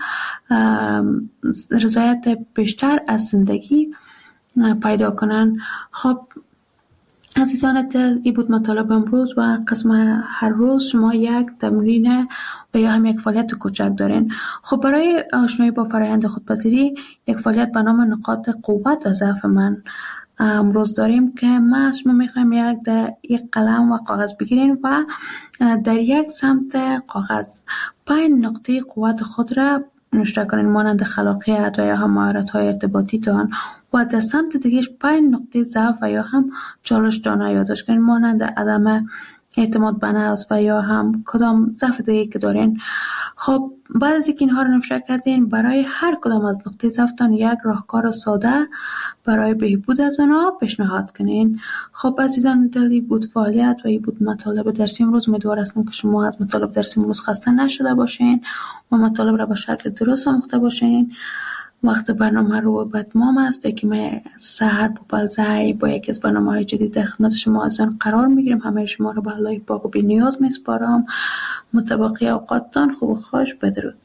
S3: رضایت بیشتر از زندگی پیدا کنند. خب عزیزان دل، این بود مطالب امروز و قسم هر روز شما یک تمرین و یا هم یک فعالیت کوچک دارین. خب برای آشنایی با فرآیند خودپذیری یک فعالیت به نام نقاط قوت و ضعف من امروز داریم که ما از شما میخوایم یک در یک قلم و کاغذ بگیرین و در یک سمت کاغذ پنج نقطه قوت خود را نوشته کنین مانند خلاقیت و یا هم مهارت‌های ارتباطی تان و در سمت دیگهش پنج نقطه ضعف و یا هم چالش تان یادداشت کنین مانند عدم اعتماد به نفس و یا هم کدام ضعف دیگه که دارین. خب بعد از اینکه اینها رو نوشته کردین، برای هر کدام از نقطه ضعفتان یک راهکار ساده برای بهبود از اونها پیشنهاد کنین. خب عزیزان دلی بود فعالیت و این بود مطالب درسی امروز. امیدوار هستم که شما از مطالب درسی امروز خسته نشده باشین و مطالب را به شکل درست آموخته باشین. وقت برنامه رو به اتمام است که من سحر پوپلزی با یکی از برنامه‌های جدید در خدمت شما عزیزان قرار میگیریم. همه شما رو به الله پاک و بی‌نیاز میسپارم. متبقی اوقاتتان خوب و خوش. بدرود.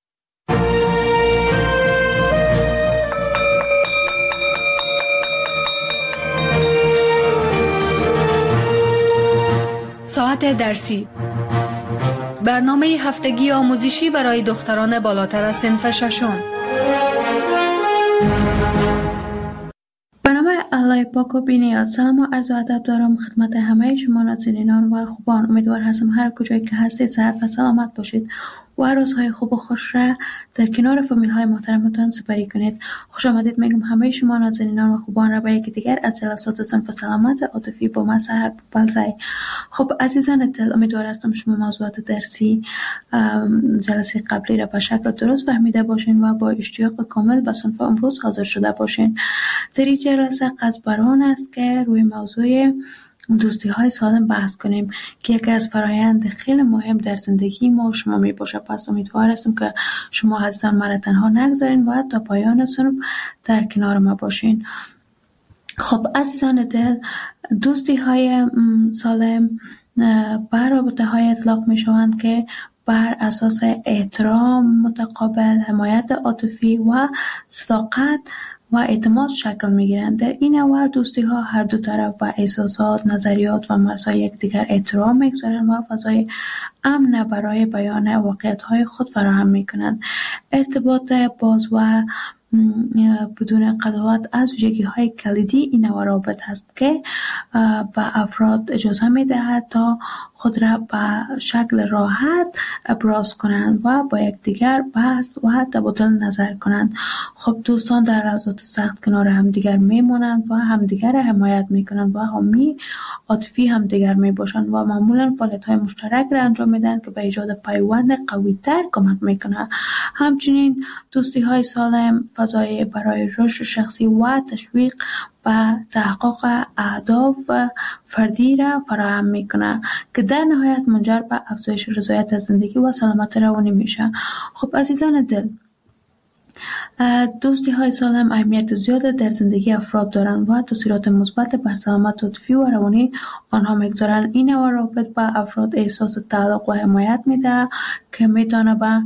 S1: ساعت درسی، برنامه هفتگی آموزشی برای دختران بالاتر از صنف ششم.
S3: برنامه الله پاک و بی‌نیاز. سلام و عرض ادب دارم خدمت همه شما نازنینان و خوبان. امیدوار هستم هر کجایی که هستید صحت و سلامت باشید و روزهای خوب و خوش را در کنار فامیل های محترمتان سپری کنید. خوش آمدید میگم همه شما نازنینان و خوبان را به یکی دیگر از جلسات صنف سلامت عاطفی با من سحر پوپلزی. خب عزیزان دل، امیدوار هستم شما موضوعات درسی جلسه قبلی را به شکل درست فهمیده باشین و با اشتیاق کامل به صنف امروز حاضر شده باشین. در این جلسه قصد بر آن است که روی موضوع دوستی های سالم بحث کنیم که یکی از فرایند خیلی مهم در زندگی ما و شما می باشه. پس امیدوار هستم که شما عزیزان مرا تنها نگذارین و تا پایان صنف در کنار ما باشین. خب عزیزان دل، دوستی های سالم بر رابطه های اطلاق می شوند که بر اساس احترام متقابل، حمایت عاطفی و صداقت و اعتماد شکل می‌گیرند. در این نوع دوستی ها هر دو طرف با احساسات، نظریات و مرزهای یکدیگر احترام می‌گذارند و فضای امن برای بیان واقعیت‌های خود فراهم می‌کنند. ارتباط باز و بدون قضاوت از ویژگی‌های کلیدی این نوع روابط است که به افراد اجازه می‌دهد تا خود را به شکل راحت ابراز کنند و با یکدیگر بحث و تبادل نظر کنند. خب دوستان در لحظات سخت کنار همدیگر میمانند و همدیگر را حمایت میکنند و حامی عاطفی همدیگر میباشند و معمولا فعالیت‌های مشترک را انجام میدن که به ایجاد پیوند قوی‌تر کمک میکنه. همچنین دوستی‌های سالم فضای برای رشد شخصی و تشویق و تحقق اهداف فردی را فراهم میکنه که در نهایت منجر به افزایش رضایت از زندگی و سلامت روانی میشه. خب عزیزان دل، دوستی های سالم اهمیت زیاد در زندگی افراد دارند و تاثیرات مثبت بر سلامت عاطفی و روانی آنها میگذارند. این نوع روابط به افراد احساس تعلق و حمایت میده که میتونه به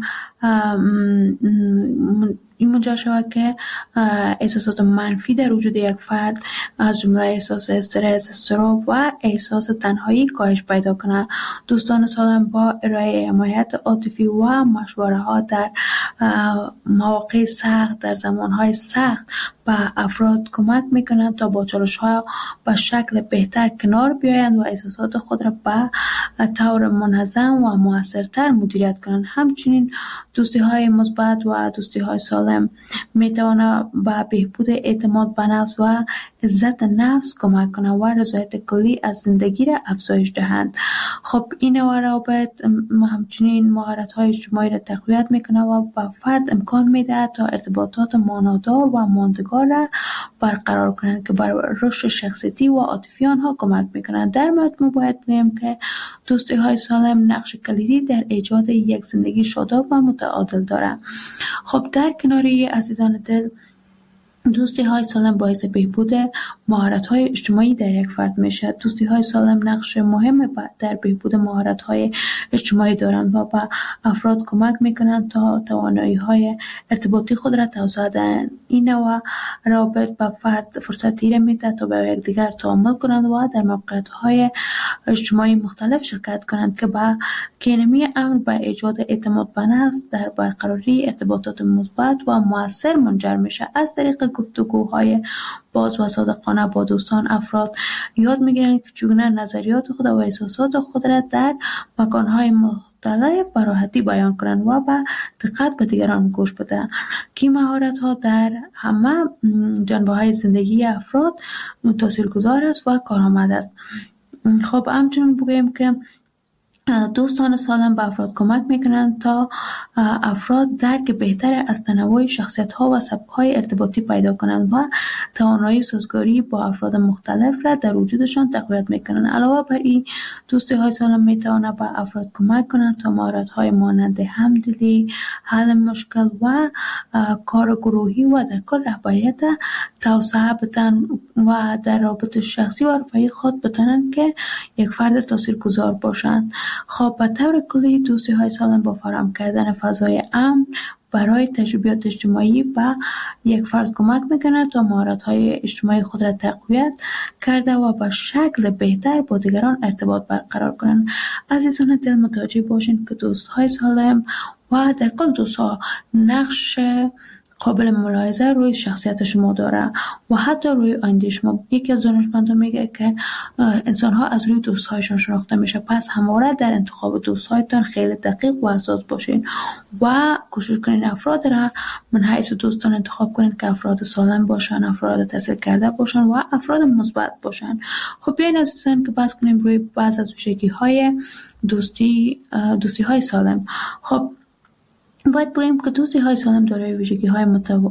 S3: این منجر شود که احساسات منفی در وجود یک فرد از جمله احساس استرس، اضطراب و احساس تنهایی کاهش پیدا کنه. دوستان سالم با ارائه حمایت عاطفی و مشوره ها در مواقع سخت، در زمانهای سخت به افراد کمک میکنند تا با چالش ها به شکل بهتر کنار بیایند و احساسات خود را به طور منظم و موثرتر مدیریت کنند. همچنین دوستی های مثبت و دوستی های سالم میتواند به بهبود اعتماد به نفس و عزت نفس کمک کنند و رضایت کلی از زندگی را افزایش دهند. خب این نوع روابط همچنین مهارت های اجتماعی را تقویت میکنه و به فرد امکان میده تا ارتباطات معنادار و ماندگار را برقرار کنند که بر رشد شخصیتی و عاطفی آنها کمک میکنند. در مجموع باید بگویم که دوستی های سالم نقش کلیدی در ایجاد یک زندگی شاداب و متعادل دارند. خب در کناری عزیزان دل، دوستی های سالم باعث بهبود مهارت های اجتماعی در یک فرد میشه. دوستی های سالم نقش مهم در بهبود مهارت های اجتماعی دارند و به افراد کمک میکنند تا توانایی های ارتباطی خود را توسعه دهند. این نوع روابط به فرد فرصتی را میده تا به یکدیگر تعامل کنند و در موقعیت های اجتماعی مختلف شرکت کنند که با کینمی امن به ایجاد اعتماد به نفس در برقراری ارتباطات مثبت و مؤثر منجر میشه. از طریق گفتگوهای باز و صادقانه با دوستان افراد یاد میگیرند که چگونه نظریات خود و احساسات خود را در مکانهای مختلف به راحتی بیان کنند و با دقت به دیگران گوش بدهند که مهارت ها در همه جنبه های زندگی افراد تاثیرگذار است و کارآمد است. خب همچنین بگویم که دوستان سالم به افراد کمک میکنند تا افراد درک بهتر از تنوع شخصیت ها و سبک های ارتباطی پیدا کنند و توانایی سازگاری با افراد مختلف را در وجودشان تقویت میکنند. علاوه بر این، دوستی های سالم میتواند به افراد کمک کنند تا مهارت های مانند همدلی، حل مشکل و کار گروهی و در کل رهبریت توسعه بدن و در رابط شخصی و رفاهی خود بتوانند که یک فرد تاثیرگذار باشند. خب به طور کلی دوستی های سالم با فراهم کردن فضای امن برای تجربیات اجتماعی به یک فرد کمک میکنه تا مهارت های اجتماعی خود را تقویت کرده و به شکل بهتر با دیگران ارتباط برقرار کنند. عزیزان دل، متوجه باشین که دوست های سالم و در کل دوست ها نقش قابل ملاحظه روی شخصیت شما داره و حتی روی آینده شما. یکی از دانشمندان میگه که انسان ها از روی دوستهایشان شناخته میشه، پس همواره در انتخاب دوستهایتان خیلی دقیق و حساس باشین و کوشش کنین افراد را من حیث دوستان انتخاب کنین که افراد سالم باشن، افراد تحصیل کرده باشن و افراد مثبت باشن. خب بیاین عزیزان که بحث کنیم روی بعض از ویژگی های دوستی دوستی های سالم. خب باید بگیم که دوستی های سالم دارای ویژگی های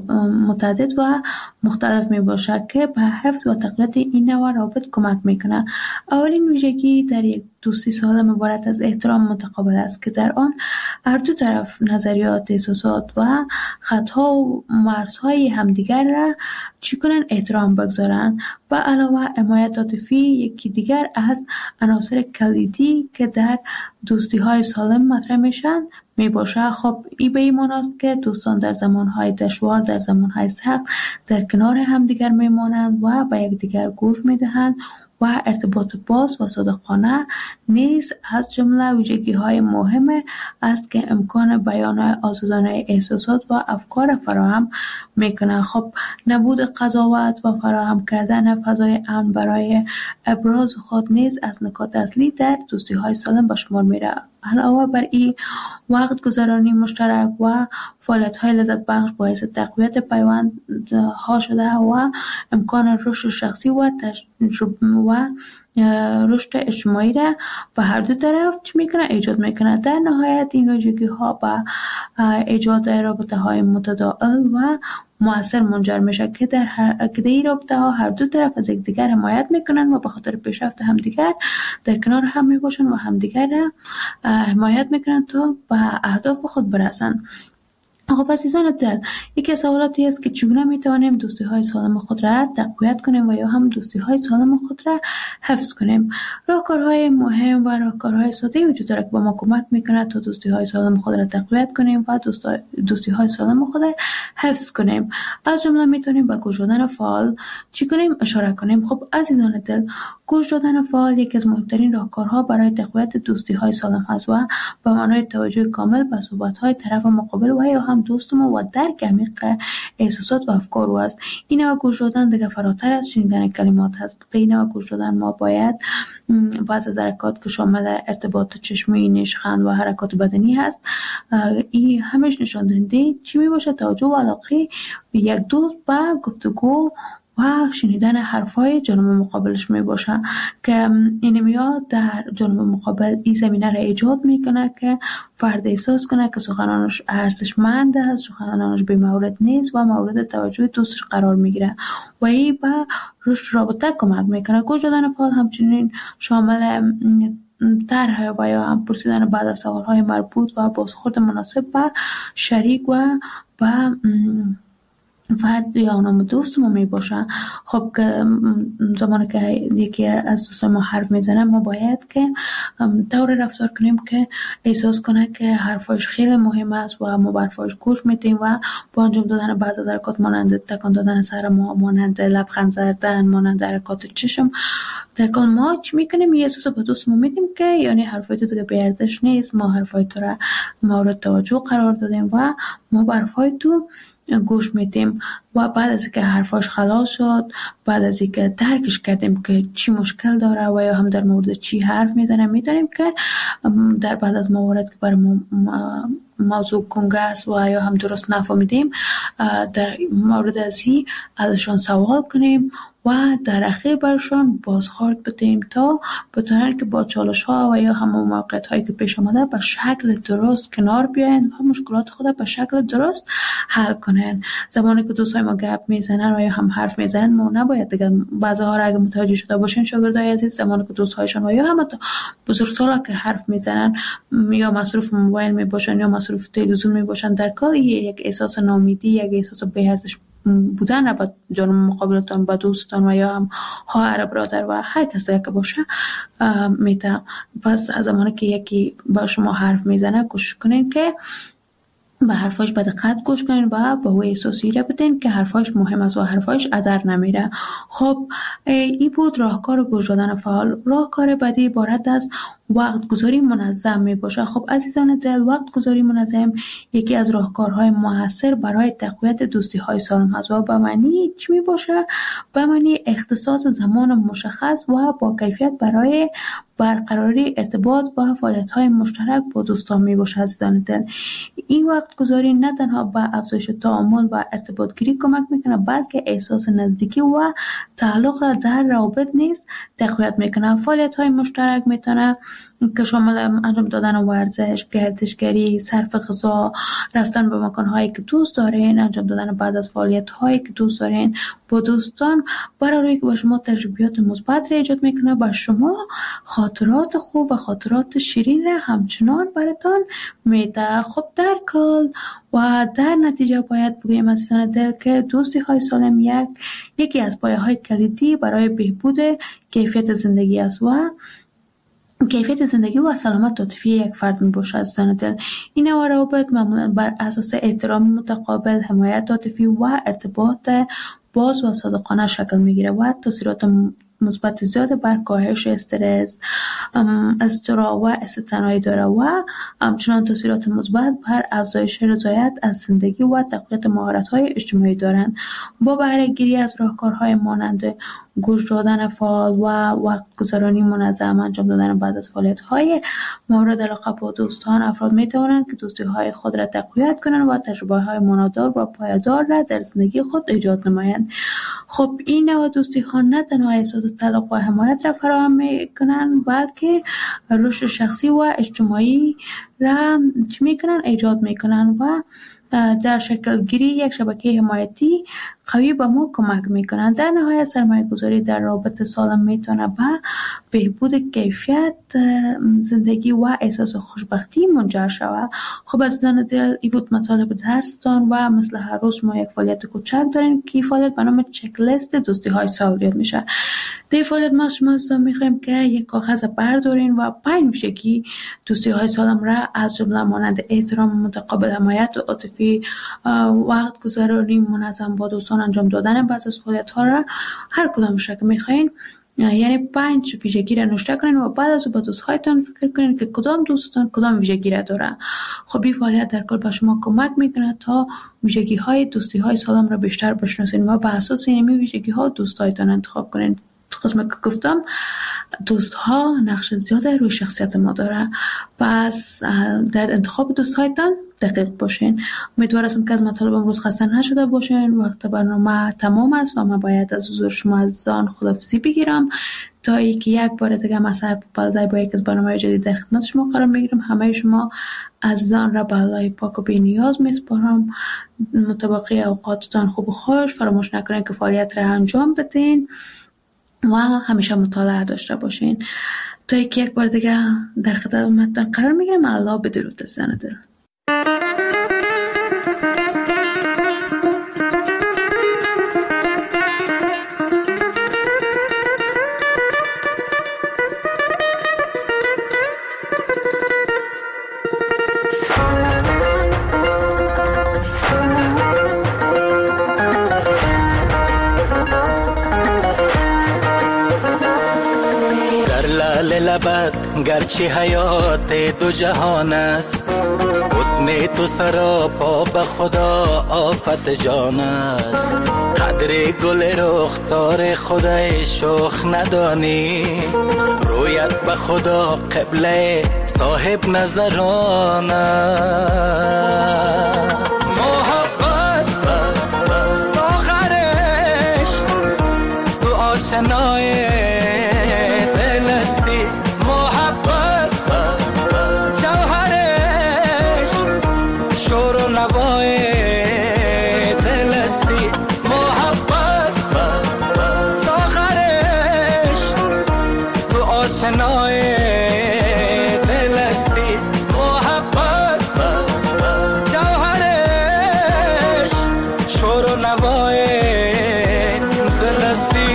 S3: متعدد و مختلف می باشد که به حفظ و تقویت این نوع روابط کمک میکنه. اولین ویژگی در یک دوستی سالم عبارت از احترام متقابل است که در آن هر دو طرف نظریات، احساسات و خطها و مرزهای همدیگر را چی کنن احترام بگذارن. و علاوه حمایت عاطفی یکی دیگر از عناصر کلیدی که در دوستی های سالم مطرح میشن می باشه. خب این به این معناست که دوستان در زمانهای دشوار، در زمانهای سخت در کنار همدیگر میمانند و به یکدیگر گوش میدهند و ارتباط باز و صادقانه نیز از جمله ویژگی‌های مهم است که امکان بیان آزادانه احساسات و افکار فراهم میکنه. خب نبود قضاوت و فراهم کردن فضای امن برای ابراز خود نیز از نکات اصلی در دوستی‌های سالم به شمار میره. علاوه بر این، وقت گذرانی مشترک و فعالیت‌های لذت بخش باعث تقویت پیوندها شده و امکان رشد شخصی و تجربه و رشد اجتماعی را به هر دو طرف چی میکنه ایجاد میکنه. در نهایت این ویژگی ها به ایجاد رابطه های متداول و مؤثر منجر میشه که در هر که در این رابطه ها هر دو طرف از یکدیگر حمایت میکنن و به خاطر پیشرفت همدیگر در کنار هم میباشن و همدیگر را حمایت میکنن تا به اهداف خود برسن. خب عزیزان دل، یکی از سوالاتی است که چگونه میتوانیم دوستی های سالم خود را تقویت کنیم و یا هم دوستی های سالم خود را حفظ کنیم. راهکارهای مهم و راهکارهای ساده وجود دارد که با ما کمک میکنه تا دوستی های سالم خود را تقویت کنیم و دوستی های سالم خود را حفظ کنیم. از جمله میتونیم به گوش دادن فعال چی کنیم اشاره کنیم. خب عزیزان دل، گوش دادن فعال یکی از مهمترین راهکارها برای تقویت دوستی های سالم است و به معنای توجه کامل به صحبت های طرف مقابل و یا هم دوست ما و درک عمیق احساسات و افکار او است. این نوع گوش دادن دیگه فراتر از شنیدن کلمات است. این نوع گوش دادن ما باید بعض از حرکات که شامل ارتباط چشمی، نیشخند و حرکات بدنی هست، این همش نشان دهنده چی می باشه؟ توجه و علاقه یک دوست به گفتگو و شنیدن حرفای جانب مقابلش می باشه که این میاد در جانب مقابل این زمینه را ایجاد میکنه که فرد احساس کنه که سخنانش ارزشمند است، سخنانش بی مورد نیست و مورد توجه دوستش قرار میگیره و این به رشد رابطه کمک میکنه. گوش دادن فعال همچنین شامل طرح و یا هم پرسیدن بعض از سوالهای مربوط و بازخورد مناسب به شریک و به فرد یا نام دوست ما می باشه. خب که زمانی که یکی از دوستان ما حرف میزنه ما باید که طور رفتار کنیم که احساس کنه که حرفاش خیلی مهم است و ما حرفاش گوش میدیم و با انجام دادن بعض از حرکات مانند تکان دادن سر ما، مانند لبخند زدن، مانند حرکات چشم، در کل ما چی میکنیم؟ یه احساس به دوست ما میدیم که یعنی حرفای تو دیگه بی ارزش نیست، ما حرفای تو را مورد توجه قرار دادیم و ما به حرفای تو گوش میدیم و بعد از اینکه حرفاش خلاص شد، بعد از اینکه درکش کردیم که چی مشکل داره و یا هم در مورد چی حرف میزنه، میدونیم که در بعد از موارد که برای ما موضوع گنگ است و یا هم درست نفهمیدیم، در مورد ازی ازشان سوال کنیم و در اخیر برشان بازخورد بدیم تا بتونن که با چالش ها و یا همون موقعیت هایی که پیش آمده به شکل درست کنار بیاین و مشکلات خود به شکل درست حل کنن. زمانی که دوستای ما گپ میزنن و یا هم حرف میزنن ما نباید دیگه بعضی ها را اگه متوجه شده باشین شاگردای عزیز، زمانی که دوستایشان و یا هم بزرگسالا که حرف میزنن یا مصروف موبایل میباشن یا مصروف تلویزیون میباشن، در کار یک احساس ناامیدی، یک احساس بی‌ارزش بودن را به جانب مقابلتان، به دوستان و یا هم خواهر برادر و هر کسی که باشه میده. پس از زمانی که یکی با شما حرف میزنه کوشش کنین که به حرفاش به دقت گوش کنین و به او احساسی را بدین که حرفاش مهم است و حرفاش ادر نمیره. خب این بود راهکار گوش دادن فعال. راهکار بعدی عبارت از وقت گذاری منظم می باشه. خب عزیزان دل، وقت گذاری منظم یکی از راهکارهای موثر برای تقویت دوستی های سالم هست و به معنی چی می باشه؟ به معنی اختصاص زمان مشخص و با کیفیت برای برقراری ارتباط و فعالیت های مشترک با دوستان می باشه. عزیزان دل، این وقت گذاری نه تنها به افزایش تعامل و ارتباط گیری کمک میکنه بلکه احساس نزدیکی و تعلق را در روابط نیز تقویت میکنه. فعالیت های مشترک میتونه که شامل انجام دادن ورزش، گردشگری، صرف غذا، رفتن به مکان‌هایی که دوست دارین، انجام دادن بعد از فعالیت‌هایی که دوست دارین با دوستان، برای که به شما تجربیات مثبت را ایجاد میکنه، با شما خاطرات خوب و خاطرات شیرین را همچنان براتون میده. خب در کل و در نتیجه باید بگویم عزیزان دل که دوستی های سالم یک یکی از پایه های کلیدی برای بهبود کیفیت زندگی است و کیفیت زندگی و سلامت عاطفی یک فرد می باشد. عزیزان دل، این نوع روابط معمولا بر اساس احترام متقابل، حمایت عاطفی و ارتباط باز و صادقانه شکل می گیره و تاثیرات مثبت زیاد بر کاهش استرس، اضطراب و استثنایی داره و همچنان تاثیرات مثبت بر افزایش رضایت از زندگی و تقویت مهارت‌های اجتماعی دارند. با بهره گیری از راهکارهای مانند گوش دادن فعال و وقت گذرانی منظم، انجام دادن بعد از فعالیت‌های مورد علاقه با دوستان، افراد می‌توانند که دوستی‌های خود را تقویت کنند و تجربه‌های منادار و پایدار را در زندگی خود ایجاد نمایند. خب این نوع دوستی‌ها نه تنها احساس تعلق و حمایت را فراهم می‌کنند بلکه رشد شخصی و اجتماعی را چی می‌کنند ایجاد می‌کنند و در شکل گیری یک شبکه حمایتی قوی به ما کمک میکنند. در نهایت سرمایه گذاری در رابطه سالم میتونه به بهبود کیفیت زندگی و احساس خوشبختی منجر شود. خب عزیزان دل، این بود مطالب درستان و مثل هر روز ما یک فعالیت کوچک داریم که فعالیت به نام چک لیست دوستی های سال یاد میشه. در فعالیت ما شما میخوایم که یک کاغذ بردارین و پنج ویژگی دوستی های سالم را از جمله مانند احترام متقابل، حمایت عاطفی، وقت گذرانی منظم با دوستان، انجام دادن بعض از فعالیت ها را هر کدامش را که میخواین، یعنی پنج ویژگی را نوشته کنین و بعد از با دوستهایتان فکر کنین که کدام دوستتان کدام ویژگی را داره. خب این فعالیت در کل به شما کمک میکنه تا ویژگی های دوستی های سالم را بیشتر بشناسین و بر اساس این ویژگی ها دوستهایتان انتخاب کنین. قسمت که گفتم دوست ها نقش زیاده روی شخصیت ما داره، پس در انتخاب دوست هایتان دقیق باشین. امیدوارم که از مطالب امروز خسته نشده باشین. وقت برنامه تمام است و من باید از حضور شما عزیزان خداحافظی بگیرم تا اینکه یک بار دیگه مساعد بلدای با یک از برنامه جدید در خدمت شما قرار میگیرم. همه شما عزیزان را به الله پاک و بی نیاز میسپارم. مطابق اوقاتتان خوب و خوش، فراموش نکنین که فعالیت را انجام بدین و همیشه مطالعه داشته باشین. تا اینکه یک بار دیگه در خدمتتان قرار میگیرم. الله بدرود عزیزان دل.
S4: لبت گرچه حیات دو جهان است، حسن تو سراپا به خدا آفت جان است. قدر گل رخسار خدای شوخ ندانی، رویت به خدا قبله صاحب نظران است. محبت ساغرش تو آشنای دل هستی محبت جوهرش شور و نوای دل هستی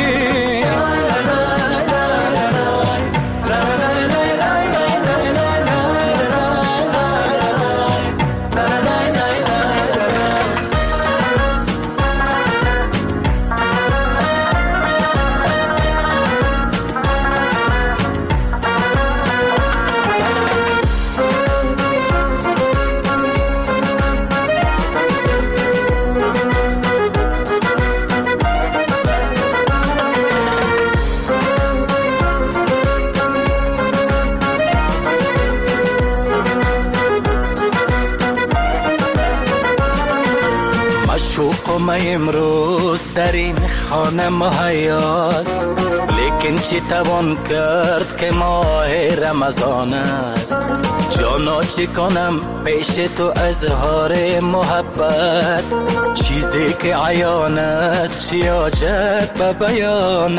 S4: ما امروز در این خانه مهیاست، لیکن چی توان کرد که ماه رمضان است. جانا چی کنم پیش تو اظهار محبت، چیزی که عیان است شیاجت به بیان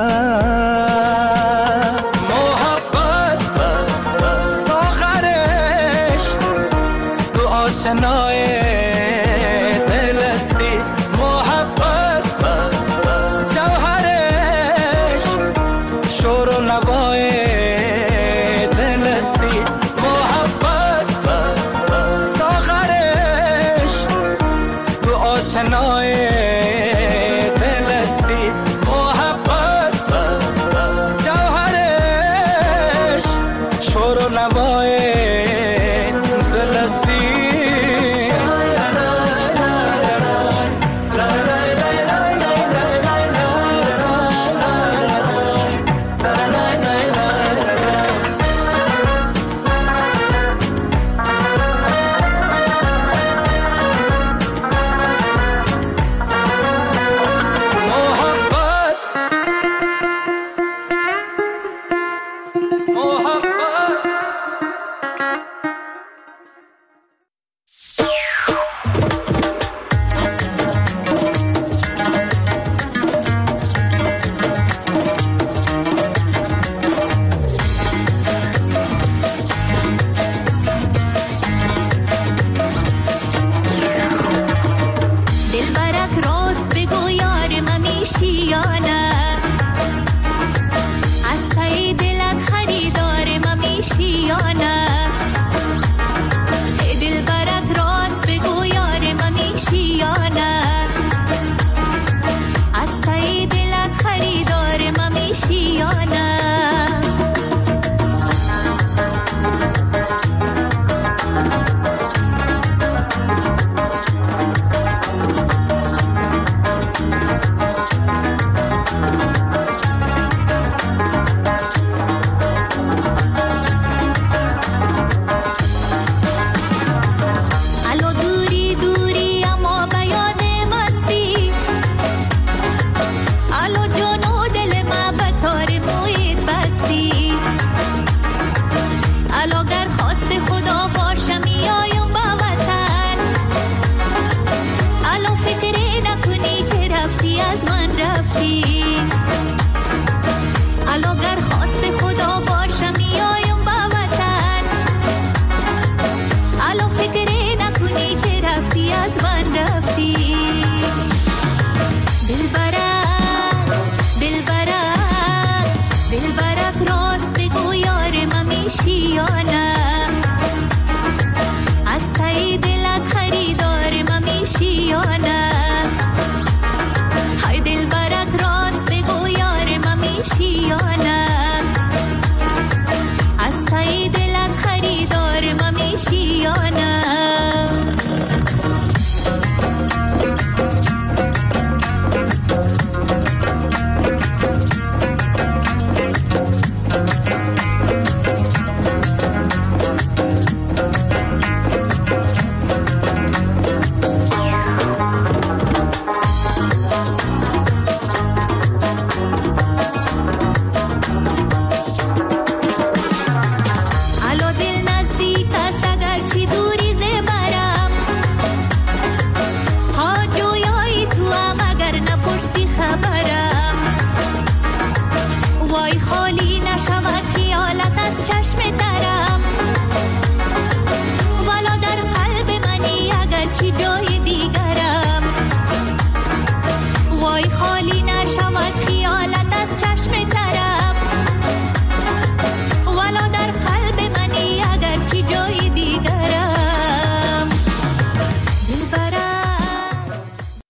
S4: است. محبت ساخرش تو آشنای نوای دل هستی محبت ساخرش تو آشنای